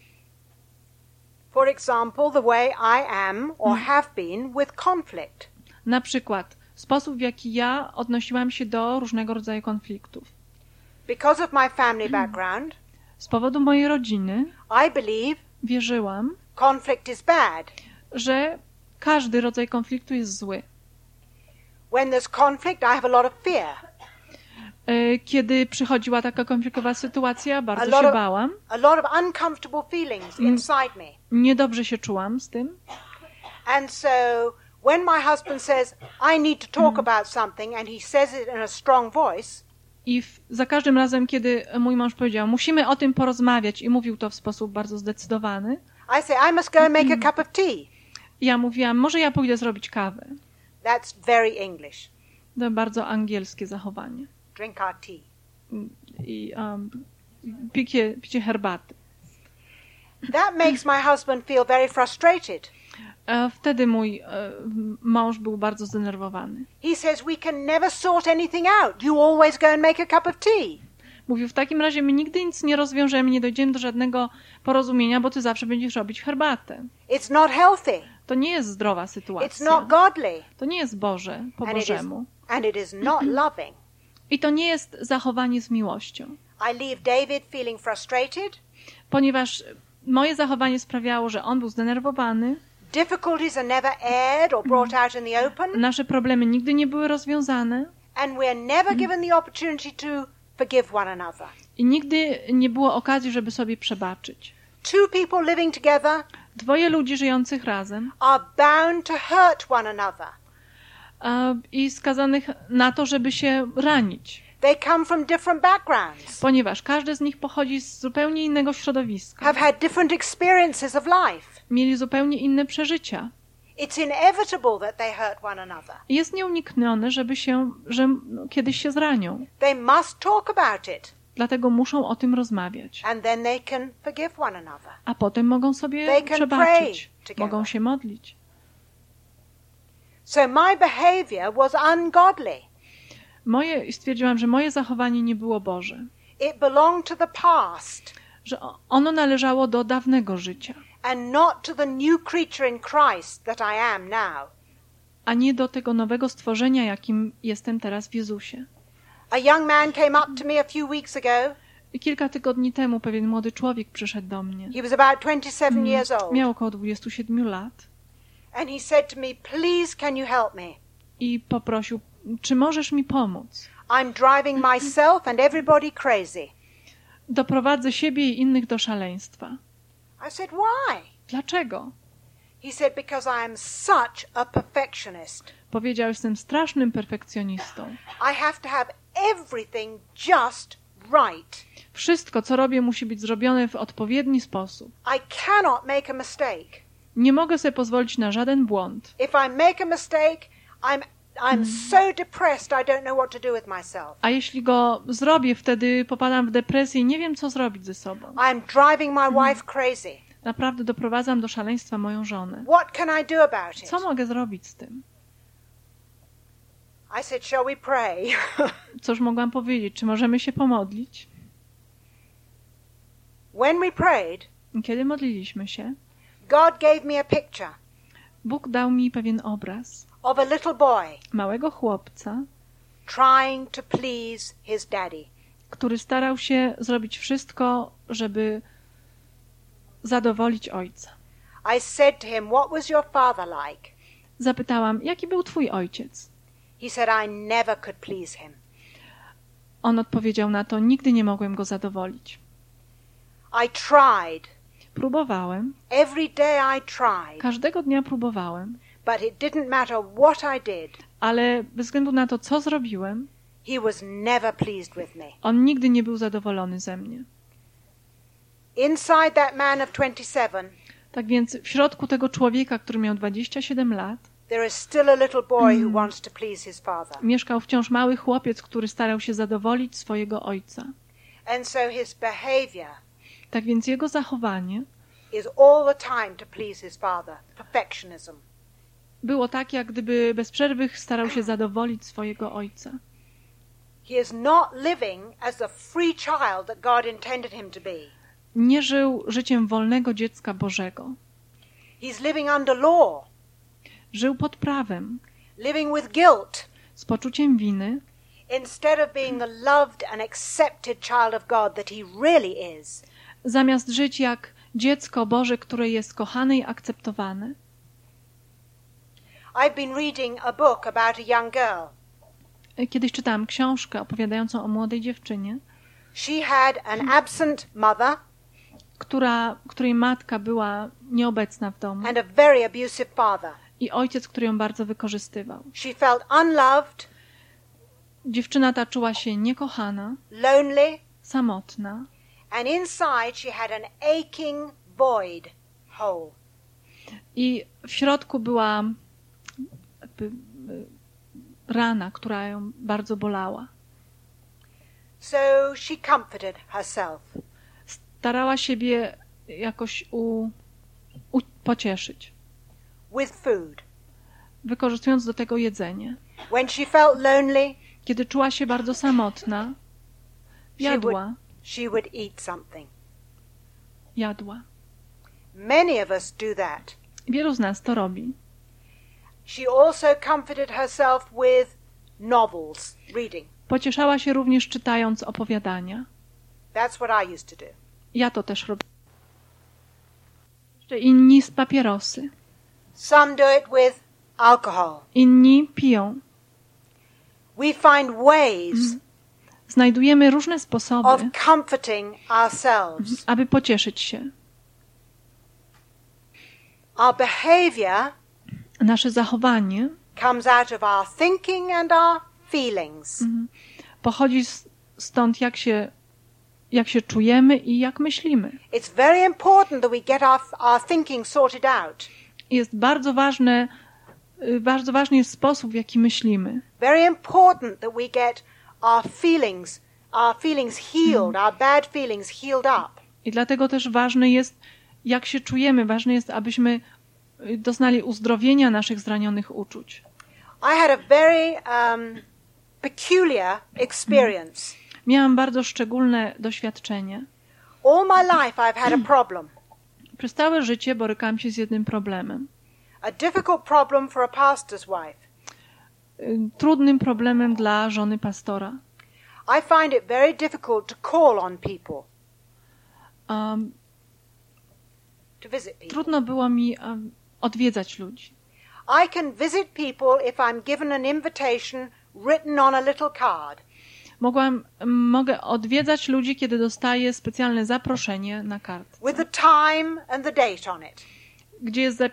For example, the way I am or have been with conflict. Na przykład sposób, w jaki ja odnosiłam się do różnego rodzaju konfliktów. Because of my family background, Z powodu mojej rodziny I believe wierzyłam, conflict is bad. że każdy rodzaj konfliktu jest zły. When there's conflict, I have a lot of fear. Kiedy przychodziła taka komplikowana sytuacja, bardzo lot się of- bałam. A lot of uncomfortable feelings inside me. Niedobrze się czułam z tym. And so when my husband says, I need to talk about something, and he says it in a strong voice, I za każdym razem, kiedy mój mąż powiedział, musimy o tym porozmawiać i mówił to w sposób bardzo zdecydowany, I say, I must go and make a cup of tea. ja mówiłam, może ja pójdę zrobić kawę. That's very English. To bardzo angielskie zachowanie. Drink our tea. I picie herbaty. That makes my husband feel very frustrated. Wtedy mój mąż był bardzo zdenerwowany. He says, we can never sort anything out. You always go and make a cup of tea. Mówił, w takim razie my nigdy nic nie rozwiążemy, nie dojdziemy do żadnego porozumienia, bo ty zawsze będziesz robić herbatę. It's not healthy. To nie jest zdrowa It's sytuacja. not godly. To nie jest Boże, po Bożemu. And it is not loving. I to nie jest zachowanie z miłością. I leave David feeling frustrated. Ponieważ moje zachowanie sprawiało, że on był zdenerwowany, Difficulties are never aired or brought out in the open. nasze problemy nigdy nie były rozwiązane And we are never given the opportunity to forgive one another. i nigdy nie było okazji, żeby sobie przebaczyć. Two people living together Dwoje ludzi żyjących razem are bound to hurt one another. I skazanych na to, żeby się ranić. They come from different backgrounds, Ponieważ każdy z nich pochodzi z zupełnie innego środowiska. have had different experiences of life. Mieli zupełnie inne przeżycia. It's inevitable that they hurt one another. Jest nieuniknione, że kiedyś się zranią. They must talk about it. Dlatego muszą o tym rozmawiać. And then they can forgive one another. A potem mogą sobie They can przebaczyć. pray together. Mogą się modlić. So my behavior was ungodly. Stwierdziłam, że moje zachowanie nie było Boże. It belonged to the past Że ono należało do dawnego życia, and not to the new creature in Christ that I am now. a nie do tego nowego stworzenia, jakim jestem teraz w Jezusie. A young man came up to me a few weeks ago. I kilka tygodni temu pewien młody człowiek przyszedł do mnie. He was about 27 years old. Miał około 27 lat And he said to me, "Please, can you help me? i poprosił, czy możesz mi pomóc? I'm driving myself and everybody crazy." Doprowadzę siebie i innych do szaleństwa. I said, "Why?" Dlaczego? He said, "Because I am such a perfectionist. Powiedział, jestem strasznym perfekcjonistą. I have to have everything just right. Wszystko, co robię, musi być zrobione w odpowiedni sposób. I cannot make a mistake. Nie mogę sobie pozwolić na żaden błąd. If I make a mistake, I'm so depressed I don't know what to do with myself. A jeśli go zrobię, wtedy popadam w depresję i nie wiem, co zrobić ze sobą. I'm driving my wife crazy. Naprawdę doprowadzam do szaleństwa moją żonę. What can I do about it?" Co mogę zrobić z tym? I said, "Shall we pray?" Cóż mogłam powiedzieć? Czy możemy się pomodlić? When we prayed, Kiedy modliliśmy się, God gave me a picture Bóg dał mi pewien obraz of a little boy małego chłopca, trying to please his daddy. który starał się zrobić wszystko, żeby zadowolić ojca. I said to him, "What was your father like?" Zapytałam, jaki był twój ojciec? He said, "I never could please him. On odpowiedział na to, nigdy nie mogłem go zadowolić. I tried. Próbowałem, Every day I tried. każdego dnia próbowałem, But it didn't matter what I did. ale bez względu na to, co zrobiłem, He was never pleased with me." on nigdy nie był zadowolony ze mnie. Inside that man of 27, Tak więc w środku tego człowieka, który miał 27 lat, there is still a little boy who wants to please his father. mieszkał wciąż mały chłopiec, który starał się zadowolić swojego ojca. And so his behavior Tak więc jego zachowanie is all the time to please his father. Perfectionism. było tak, jak gdyby bez przerwy starał się zadowolić swojego ojca. He is not living as the free child that God intended him to be. Nie żył życiem wolnego dziecka Bożego. He's living under law, Żył pod prawem, living with guilt, z poczuciem winy, instead of being the loved and accepted child of God that he really is. zamiast żyć jak dziecko Boże, które jest kochane i akceptowane. I've been reading a book about a young girl. Kiedyś czytałam książkę opowiadającą o młodej dziewczynie, She had an absent mother której matka była nieobecna w domu and a very abusive father. i ojciec, który ją bardzo wykorzystywał. She felt unloved, Dziewczyna ta czuła się niekochana, lonely, samotna and inside she had an aching void hole. i w środku była rana, która ją bardzo bolała. So she comforted herself. Starała siebie jakoś pocieszyć, With food. wykorzystując do tego jedzenie. When she felt lonely, Kiedy czuła się bardzo samotna, jadła. she would eat something. Jadła. Many of us do that. Wielu z nas to robi. She also comforted herself with novels, reading. Pocieszała się również czytając opowiadania. That's what I used to do. Ja to też robię. Jeszcze inni z papierosy. Some do it with alcohol. Inni piją. We find ways Znajdujemy różne sposoby, of comforting ourselves. aby pocieszyć się. Our behavior Nasze zachowanie comes out of our thinking and our feelings. pochodzi stąd, jak się czujemy i jak myślimy. It's very important that we get our thinking sorted out. jest bardzo ważny jest sposób, w jaki myślimy. Very important that we get our feelings healed, our bad feelings healed up. I dlatego też ważne jest, jak się czujemy. Ważne jest, abyśmy doznali uzdrowienia naszych zranionych uczuć. I had a very peculiar experience. Miałam bardzo szczególne doświadczenie. All my life I've had a problem. Przez całe życie borykałam się z jednym problemem. A difficult problem for a pastor's wife. Trudnym problemem dla żony pastora. I find it very difficult to call on people. To visit people. Trudno było mi odwiedzać ludzi. I can visit people if I'm given an invitation written on a little card. Mogę odwiedzać ludzi, kiedy dostaję specjalne zaproszenie na kartce. With the time and the date on it. Gdzie jest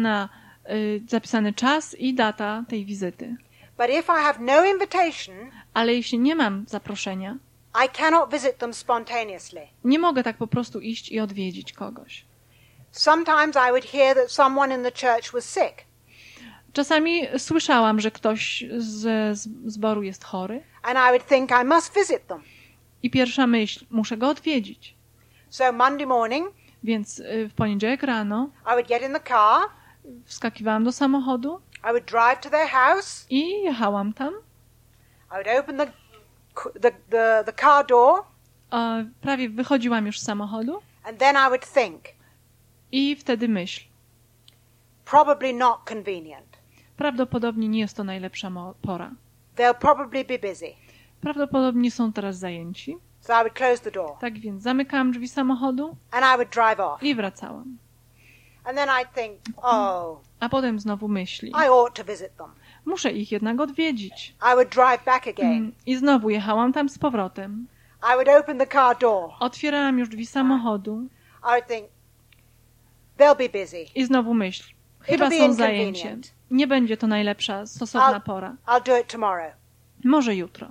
zapisany czas i data tej wizyty. But if I have no invitation, ale jeśli nie mam zaproszenia, I cannot visit them spontaneously. Nie mogę tak po prostu iść i odwiedzić kogoś. Sometimes I would hear that someone in the church was sick. Czasami słyszałam, że ktoś z zboru jest chory. And I would think I must visit them. I pierwsza myśl, muszę go odwiedzić. So Monday morning, więc w poniedziałek rano I would get in the car. Wskakiwałam do samochodu. I would drive to their house. I jechałam tam. I would open the car door. Prawie wychodziłam już z samochodu. And then I would think. I wtedy myśl. Probably not convenient. Prawdopodobnie nie jest to najlepsza pora. They'll probably be busy. Prawdopodobnie są teraz zajęci. So I would close the door. Tak więc zamykałam drzwi samochodu. And I would drive off. I wracałam. And then I'd think, a potem znowu myśli. I ought to visit them. Muszę ich jednak odwiedzić. I would drive back again. I znowu jechałam tam z powrotem. I would open the car door. Otwierałam już drzwi samochodu. I would think, they'll be busy. I znowu myśl. Chyba są zajęci. Nie będzie to najlepsza, stosowna pora. I'll do it tomorrow. Może jutro.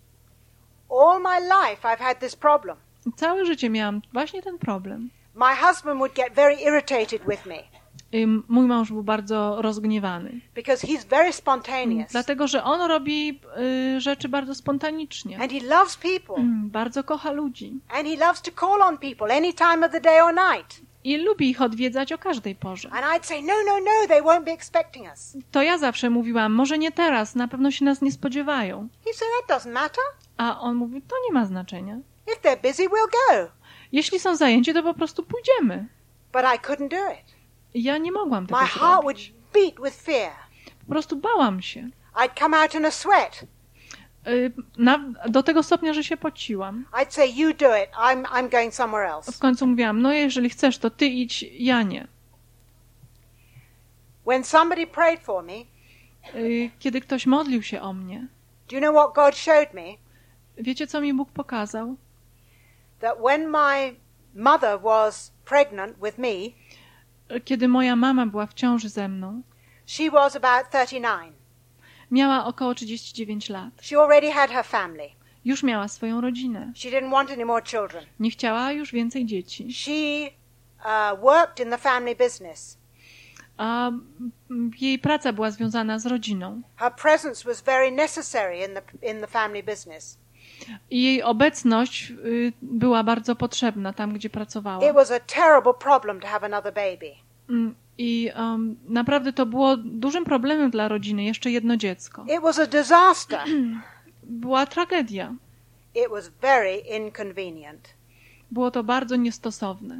All my life I've had this problem. Całe życie miałam właśnie ten problem. My husband would get very irritated with me. Mój mąż był bardzo rozgniewany. Because he's very spontaneous. Dlatego, że on robi rzeczy bardzo spontanicznie. And he loves people. Bardzo kocha ludzi. And he loves to call on people any time of the day or night. I lubi ich odwiedzać o każdej porze. And I'd say, no, they won't be expecting us. To ja zawsze mówiłam, może nie teraz, na pewno się nas nie spodziewają. He said, that doesn't matter. A on mówi, to nie ma znaczenia. If they're busy, we'll go. Jeśli są zajęci, to po prostu pójdziemy. But I couldn't do it. Ja nie mogłam tego zrobić. My heart would beat with fear. Po prostu bałam się. I'd come out in a sweat. Do tego stopnia, że się pociłam. I'd say, you do it. I'm going somewhere else. W końcu mówiłam, no jeżeli chcesz, to ty idź, ja nie. When somebody prayed for me, kiedy ktoś modlił się o mnie, do you know what God showed me? Wiecie, co mi Bóg pokazał? That when my mother was pregnant with me, kiedy moja mama była w ciąży ze mną, she was about 39. Miała około 39 lat. She already had her family. Już miała swoją rodzinę. She didn't want any more children. Nie chciała już więcej dzieci. She worked in the family business. A jej praca była związana z rodziną. Her presence was very necessary in the family business. I jej obecność była bardzo potrzebna tam, gdzie pracowała. It was a terrible problem to have another baby. I naprawdę to było dużym problemem dla rodziny, jeszcze jedno dziecko. It was a disaster. Była tragedia. It was very inconvenient. Było to bardzo niestosowne.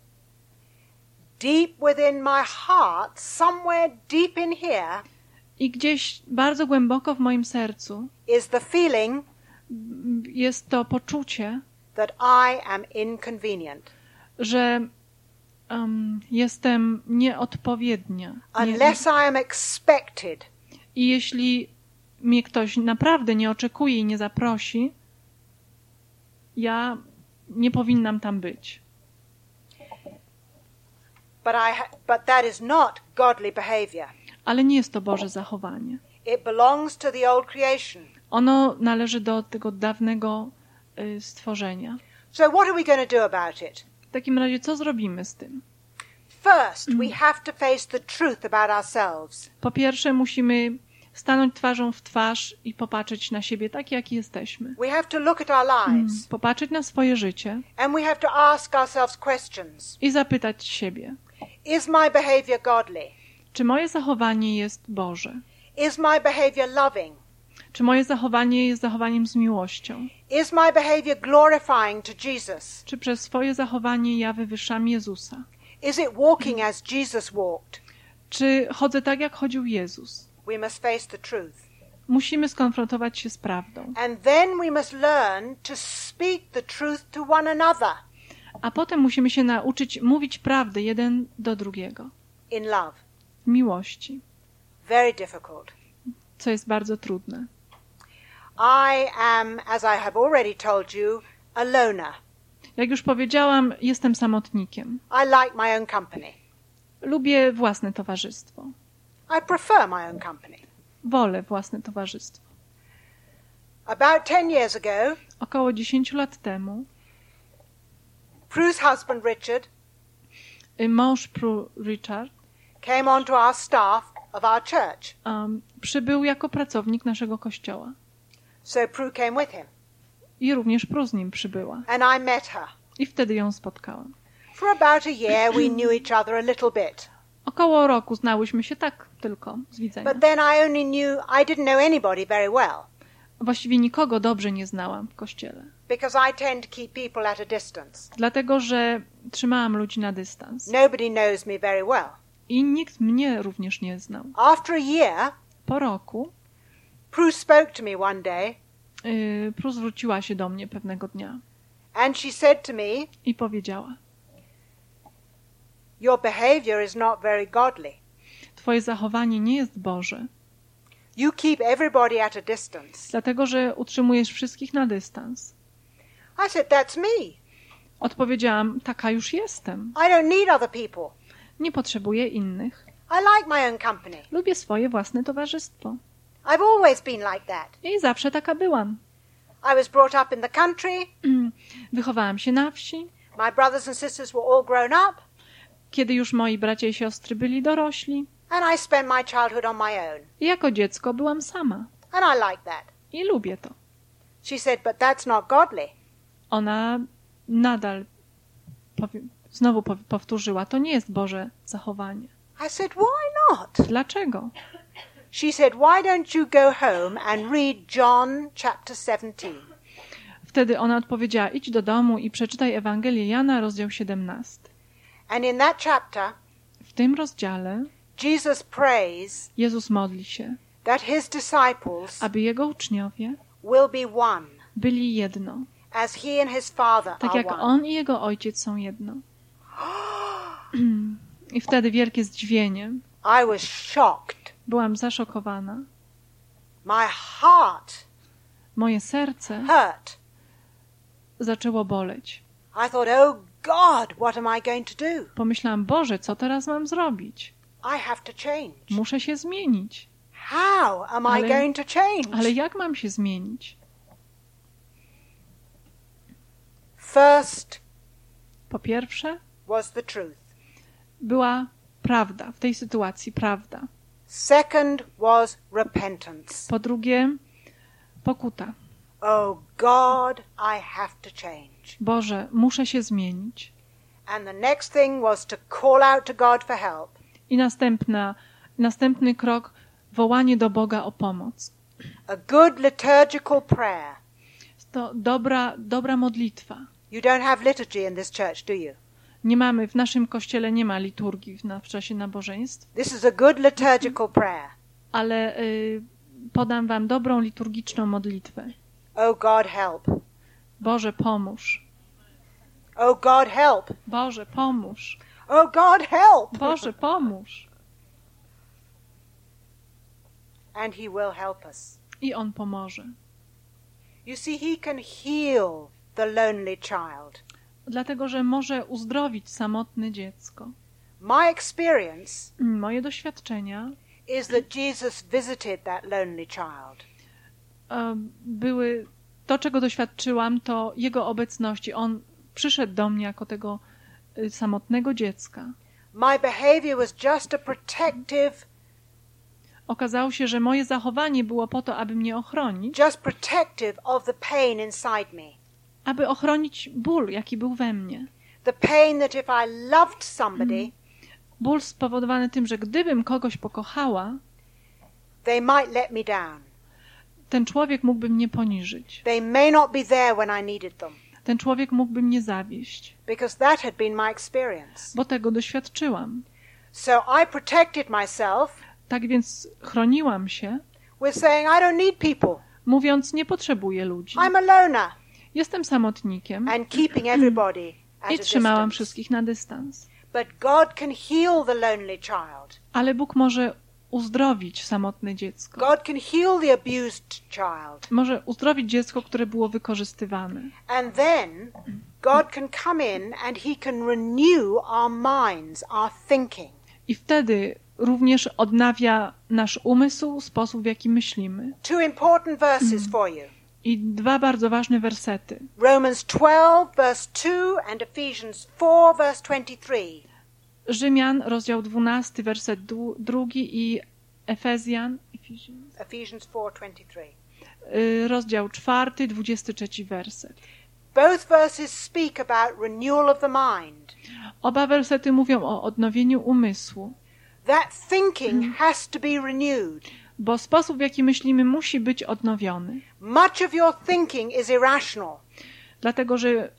Deep within my heart, somewhere deep in here, i gdzieś bardzo głęboko w moim sercu is the feeling jest to poczucie, that I am inconvenient. Że jestem nieodpowiednia. Unless I am expected. I jeśli mnie ktoś naprawdę nie oczekuje i nie zaprosi, ja nie powinnam tam być. But that is not godly behavior. Ale nie jest to Boże zachowanie. It belongs to the old creation. Ono należy do tego dawnego stworzenia. So what are we going to do about it? W takim razie co zrobimy z tym? First, we have to face the truth about ourselves. Po pierwsze, musimy stanąć twarzą w twarz i popatrzeć na siebie tak, jak jesteśmy. We have to look at our lives. Popatrzeć na swoje życie And we have to ask ourselves questions. i zapytać siebie, Is my behavior godly? czy moje zachowanie jest Boże? Is my behavior loving? Czy moje zachowanie jest zachowaniem z miłością? Is my behavior glorifying to Jesus? Czy przez swoje zachowanie ja wywyższam Jezusa? Is it walking as Jesus walked? Czy chodzę tak, jak chodził Jezus? We must face the truth. Musimy skonfrontować się z prawdą. And then we must learn to speak the truth to one another A potem musimy się nauczyć mówić prawdę jeden do drugiego. in love. W miłości. Very difficult. Co jest bardzo trudne. I am, as I have already told you, a loner. Jak już powiedziałam, jestem samotnikiem. I like my own company. Lubię własne towarzystwo. I prefer my own company. Wolę własne towarzystwo. About 10 years ago, Około 10 lat temu Prue's husband Richard mąż Prue, Richard, came onto our staff of our church. przybył jako pracownik naszego kościoła. So Prue came with him. I również Prue z nim przybyła. And I met her. I wtedy ją spotkałam. For about a year we knew each other a little bit. Około roku znałyśmy się tak tylko z widzenia. But then I didn't know anybody very well. Właściwie nikogo dobrze nie znałam w kościele. Because I tend to keep people at a distance. Dlatego, że trzymałam ludzi na dystans. Nobody knows me very well. I nikt mnie również nie znał. After a year, Po roku Prue spoke to me one day Prue zwróciła się do mnie pewnego dnia and she said to me, i powiedziała: your behavior is not very godly. Twoje zachowanie nie jest Boże, You keep everybody at a distance. dlatego, że utrzymujesz wszystkich na dystans. I said, that's me. Odpowiedziałam: taka już jestem. I don't need other people. Nie potrzebuję innych. I like my own company. Lubię swoje własne towarzystwo. I've always been like that. I zawsze taka byłam. I was brought up in the country. Wychowałam się na wsi. My brothers and sisters were all grown up. Kiedy już moi bracia i siostry byli dorośli. And I spent my childhood on my own. I jako dziecko byłam sama. And I like that. I lubię to. She said, but that's not godly. Ona nadal znowu powtórzyła: to nie jest Boże zachowanie. I said, why not? Dlaczego? She said, why don't you go home and read John chapter 17? Wtedy ona odpowiedziała: idź do domu i przeczytaj Ewangelię Jana, rozdział 17. And in that chapter, W tym rozdziale Jesus prays Jezus modli się, that his disciples aby Jego uczniowie will be one, byli jedno, as he and his Father tak are jak one. On i Jego Ojciec są jedno. I wtedy wielkie zdziwienie. I was shocked. Byłam zaszokowana. My heart Moje serce hurt. zaczęło boleć. I thought, oh God, what am I going to do? Pomyślałam: Boże, co teraz mam zrobić? I have to change. Muszę się zmienić. How am I Ale- going to change? Ale jak mam się zmienić? First Po pierwsze, was the truth. była prawda. W tej sytuacji prawda. Second was repentance. Po drugie, pokuta. Oh God, I have to change. Boże, muszę się zmienić. And the next thing was to call out to God for help. I następny krok, wołanie do Boga o pomoc. A good liturgical prayer. To dobra modlitwa. You don't have liturgy in this church, do you? W naszym kościele nie ma liturgii w czasie nabożeństw, This is a good liturgical prayer. ale podam wam dobrą liturgiczną modlitwę. Oh God, help. Boże, pomóż. Oh God, help. Boże, pomóż. Oh God, help. Boże, pomóż. And he will help us. I On pomoże. You see, he can heal the lonely child. Dlatego, że może uzdrowić samotne dziecko. My experience Moje doświadczenia is that Jesus visited that lonely child. były... To, czego doświadczyłam, to Jego obecności. On przyszedł do mnie jako tego samotnego dziecka. My behavior was just a protective, Okazało się, że moje zachowanie było po to, aby mnie ochronić, just protective of the pain inside me. aby ochronić ból, jaki był we mnie. The pain that if I loved somebody, Ból spowodowany tym, że gdybym kogoś pokochała, they might let me down. ten człowiek mógłby mnie poniżyć. They may not be there when I needed them, Ten człowiek mógłby mnie zawieść, because that had been my experience. bo tego doświadczyłam. So I protected myself Tak więc chroniłam się, with saying, I don't need people. mówiąc, nie potrzebuję ludzi. I'm a loner. Jestem samotnikiem And keeping everybody at i a trzymałam distance. wszystkich na dystans. But God can heal the lonely child. Ale Bóg może uzdrowić samotne dziecko. God can heal the abused child. Może uzdrowić dziecko, które było wykorzystywane. And then God can come in and he can renew our minds, our thinking. I wtedy również odnawia nasz umysł, sposób, w jaki myślimy. Two important verses for you. I dwa bardzo ważne wersety. Romans 12 verse 2 and Ephesians 4 verse 23. Rzymian, rozdział 12, werset 2 i Efezjan, Ephesians 4:23. Rozdział 4, 23 werset. Both verses speak about renewal of the mind. Oba wersety mówią o odnowieniu umysłu, That thinking has to be renewed. bo sposób, w jaki myślimy, musi być odnowiony. Much of your thinking is irrational. Dlatego, że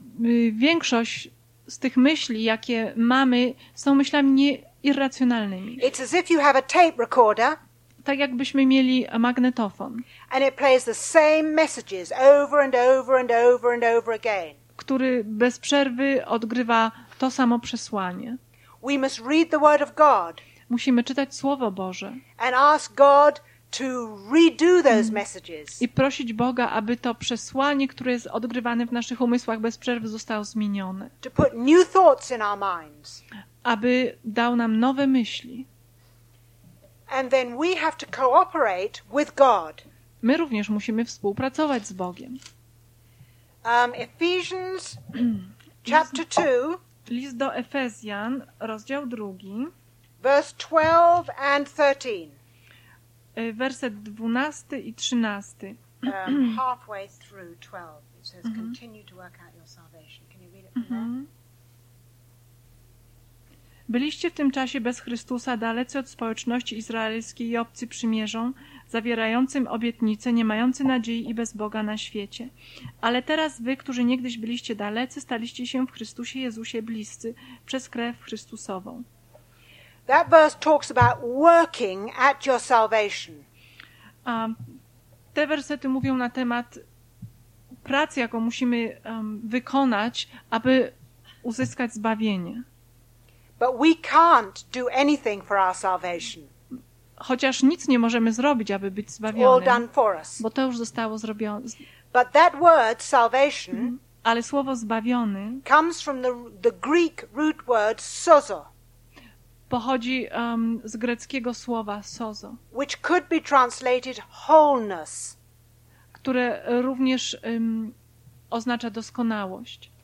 większość z tych myśli, jakie mamy, są myślami irracjonalnymi. It's as if you have a tape recorder Tak jakbyśmy mieli magnetofon, and it plays the same messages over and over and over and over again. który bez przerwy odgrywa to samo przesłanie. We must read the Word of God Musimy czytać Słowo Boże and ask God to redo those messages. i prosić Boga, aby to przesłanie, które jest odgrywane w naszych umysłach bez przerwy, zostało zmienione. To put new thoughts in our minds. Aby dał nam nowe myśli. And then we have to cooperate with God. My również musimy współpracować z Bogiem. Ephesians chapter 2 List do Efezjan, rozdział 2, verse 12 and 13. werset 12 i 13. Halfway through 12 it says continue to work out your salvation. Can you read it from there? Byliście w tym czasie bez Chrystusa dalecy od społeczności izraelskiej i obcy przymierzą, zawierającym obietnice, nie mający nadziei i bez Boga na świecie. Ale teraz wy, którzy niegdyś byliście dalecy, staliście się w Chrystusie Jezusie bliscy przez krew Chrystusową. That verse talks about working at your salvation. A te wersety mówią na temat pracy, jaką musimy wykonać, aby uzyskać zbawienie. But we can't do anything for our salvation. Chociaż nic nie możemy zrobić, aby być All zbawionym, done for us. bo to już zostało zrobione. But that word, salvation, Ale słowo zbawiony comes from the Greek root word sozo, pochodzi z greckiego słowa sozo, which could be translated wholeness. które również oznacza doskonałość.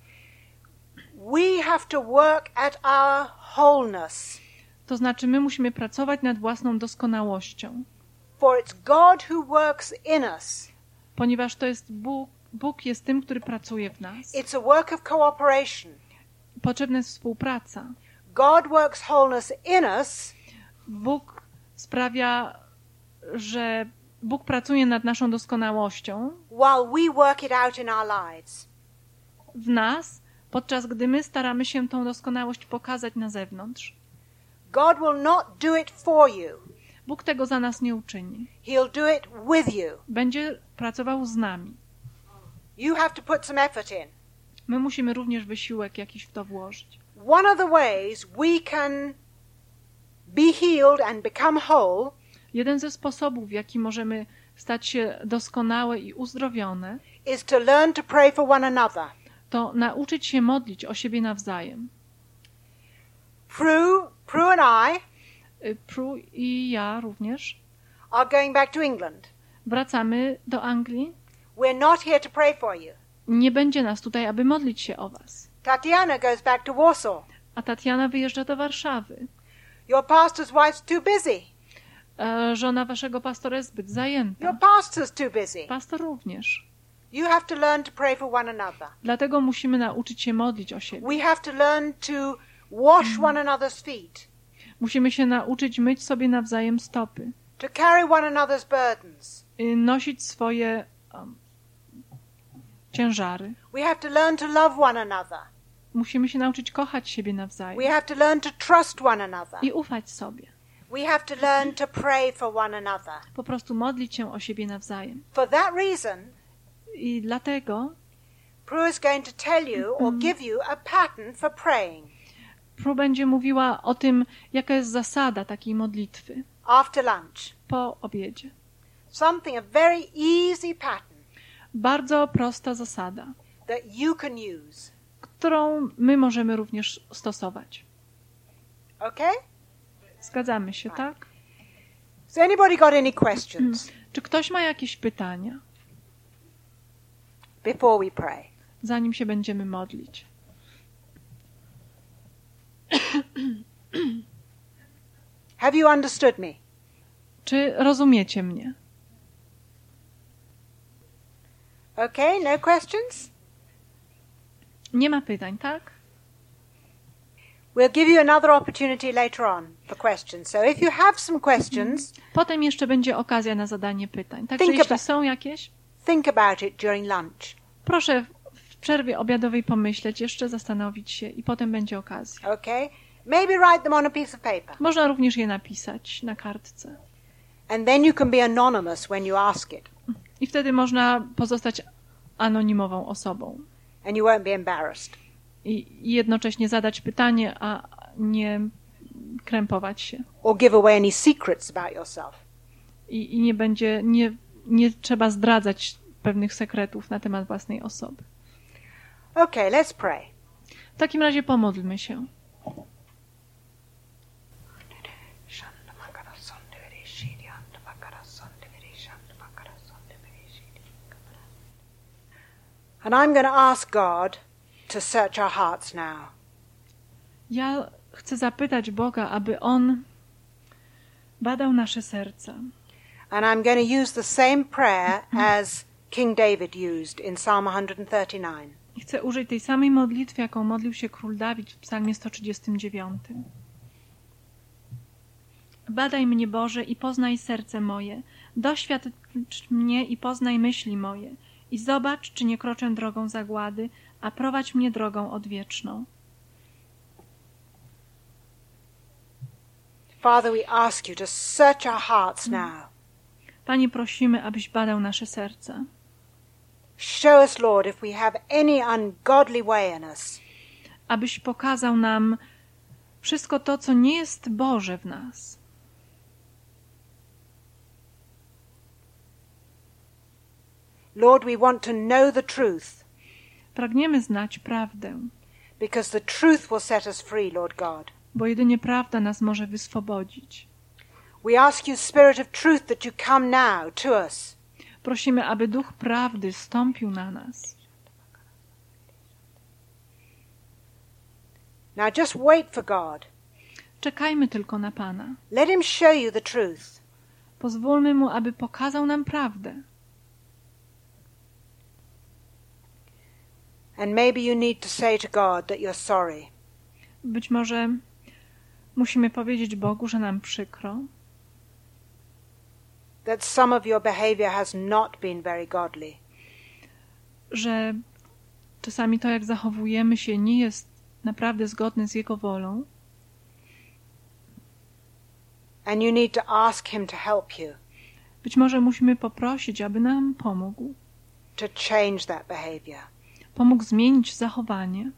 We have to work at our wholeness. To znaczy, my musimy pracować nad własną doskonałością, For it's God who works in us. ponieważ to jest Bóg jest tym, który pracuje w nas. It's a work of cooperation. Potrzebna jest współpraca. God works wholeness in us, Bóg sprawia, że Bóg pracuje nad naszą doskonałością while we work it out in our lives. w nas, podczas gdy my staramy się tą doskonałość pokazać na zewnątrz. God will not do it for you. Bóg tego za nas nie uczyni. He'll do it with you. Będzie pracował z nami. You have to put some effort in. My musimy również wysiłek jakiś w to włożyć. One of the ways we can be healed and become whole Jeden ze sposobów, w jaki możemy stać się doskonałe i uzdrowione, is to learn to pray for one another. to nauczyć się modlić o siebie nawzajem. Prue and I Prue i ja również are going back to England. wracamy do Anglii. We're not here to pray for you. Nie będzie nas tutaj, aby modlić się o was. Tatiana goes back to Warsaw. a Tatiana wyjeżdża do Warszawy. Your pastor's wife's too busy. Żona waszego pastora jest zbyt zajęta. Your pastor's too busy. Pastor również. You have to learn to pray for one another. Dlatego musimy nauczyć się modlić o siebie. We have to learn to wash one another's feet. Musimy się nauczyć myć sobie nawzajem stopy. To carry one another's burdens. Nosić swoje ciężary. We have to learn to love one another. Musimy się nauczyć kochać siebie nawzajem. We have to learn to trust one another. I ufać sobie. We have to learn to pray for one another. Po prostu modlić się o siebie nawzajem. For that reason, I dlatego Prue is going to tell you or give you a pattern for praying. Prue będzie mówiła o tym, jaka jest zasada takiej modlitwy After lunch. po obiedzie. Something, a very easy pattern Bardzo prosta zasada, that you can use. którą my możemy również stosować. Okay? Zgadzamy się, tak? Has anybody got any questions Czy ktoś ma jakieś pytania, before we pray? zanim się będziemy modlić? Have you understood me? Czy rozumiecie mnie? Okay, no questions? Nie ma pytań, tak? We'll give you another opportunity later on for questions. So if you have some questions, Potem jeszcze będzie okazja na zadanie pytań. Także Think jeśli about- są jakieś, think about it during lunch. proszę w przerwie obiadowej pomyśleć, jeszcze zastanowić się i potem będzie okazja. Okay? Maybe write them on a piece of paper. Można również je napisać na kartce. And then you can be anonymous when you ask it. I wtedy można pozostać anonimową osobą. And you won't be embarrassed. I jednocześnie zadać pytanie, a nie krępować się. Or give away any secrets about yourself. I nie trzeba zdradzać pewnych sekretów na temat własnej osoby. Okay, let's pray. W takim razie pomódlmy się. And I'm going to ask God to search our hearts now. Ja chcę zapytać Boga, aby On badał nasze serca. And I'm going to use the same prayer as King David used in Psalm 139. I chcę użyć tej samej modlitwy, jaką modlił się król Dawid w psalmie 139. Badaj mnie, Boże, i poznaj serce moje. Doświadcz mnie i poznaj myśli moje. I zobacz, czy nie kroczę drogą zagłady, a prowadź mnie drogą odwieczną. Father, we ask you to search our hearts now. Panie, prosimy, abyś badał nasze serca. Show us, Lord, if we have any ungodly way in us. Abyś pokazał nam wszystko to, co nie jest Boże w nas. Lord, we want to know the truth, Pragniemy znać prawdę, because the truth will set us free, Lord God. bo jedynie prawda nas może wyswobodzić. We ask you, Spirit of truth, that you come now to us. Prosimy, aby Duch Prawdy stąpił na nas. Now just wait for God. Czekajmy tylko na Pana. Let him show you the truth. Pozwólmy Mu, aby pokazał nam prawdę. And maybe you need to say to God that you're sorry. Być może musimy powiedzieć Bogu, że nam przykro, That some of your behavior has not been very godly. że czasami to, jak zachowujemy się, nie jest naprawdę zgodne z Jego wolą. And you need to ask him to help you Być może musimy poprosić, aby nam pomógł. to change that behavior. Pomógł zmienić zachowanie.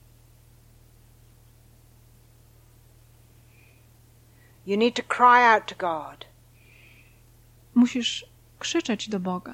You need to cry out to God. Musisz krzyczeć do Boga.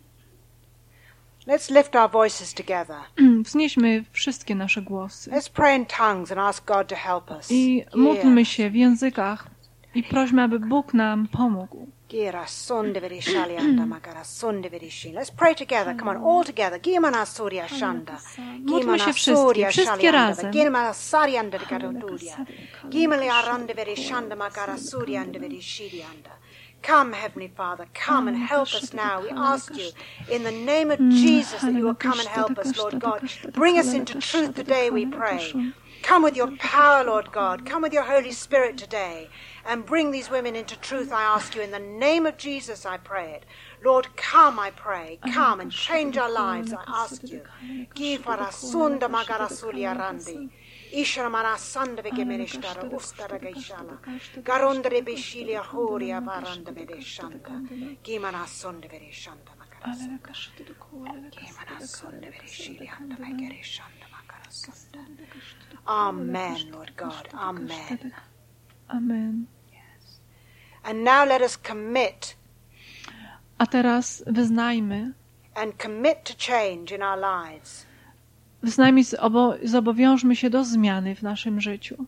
Let's lift our voices together. Wznieśmy wszystkie nasze głosy Let's pray in tongues and ask God to help us. i módlmy się w językach i prośmy, aby Bóg nam pomógł. Let's pray together. Come on, all together. Gimana Surya Shanda. Módlmy się wszystkie razem. Gimana Saryanda Garuduria. Gimali Aranda Veri Shanda Magara Suryanda Veri Shirianda. Come, Heavenly Father, come and help us now. We ask you, in the name of Jesus, that you will come and help us, Lord God. Bring us into truth today, we pray. Come with your power, Lord God. Come with your Holy Spirit today and bring these women into truth, I ask you. In the name of Jesus, I pray it. Lord, come, I pray. Come and change our lives, I ask you. Gifarasunda Magarasulia Randi. Ishramara Sanda Vigemerishtara Ustara Gaishala. Garondre Bishilia Horia Baranda Vedeshanda. Gimana Sonda Vereshanda Makarasa. Gimana Sonda Vereshilianda Magareshanda Makarasunda. Amen, Lord God. Amen. Amen. Yes. And now let us commit. A teraz wyznajmy. And commit to change in our lives. Wyznajmy, zobowiążmy się do zmiany w naszym życiu.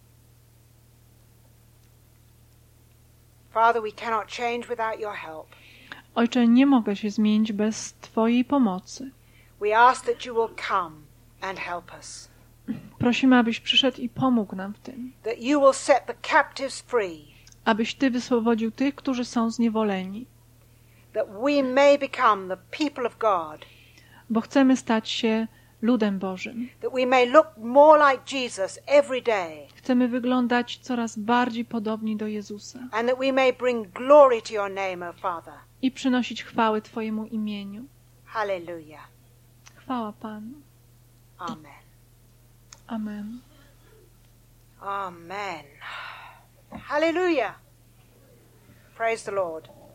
Father, we cannot change without your help. Ojcze, nie mogę się zmienić bez Twojej pomocy. We ask that you will come and help us. Prosimy, abyś przyszedł i pomógł nam w tym. That you will set the captives free. Abyś Ty wyswobodził tych, którzy są zniewoleni. That we may become the people of God. Bo chcemy stać się ludem Bożym. That we may look more like Jesus every day. Chcemy wyglądać coraz bardziej podobni do Jezusa. And that we may bring glory to your name, O Father. I przynosić chwałę Twojemu imieniu. Hallelujah. Chwała Panu. Amen. Amen. Amen. Hallelujah. Praise the Lord.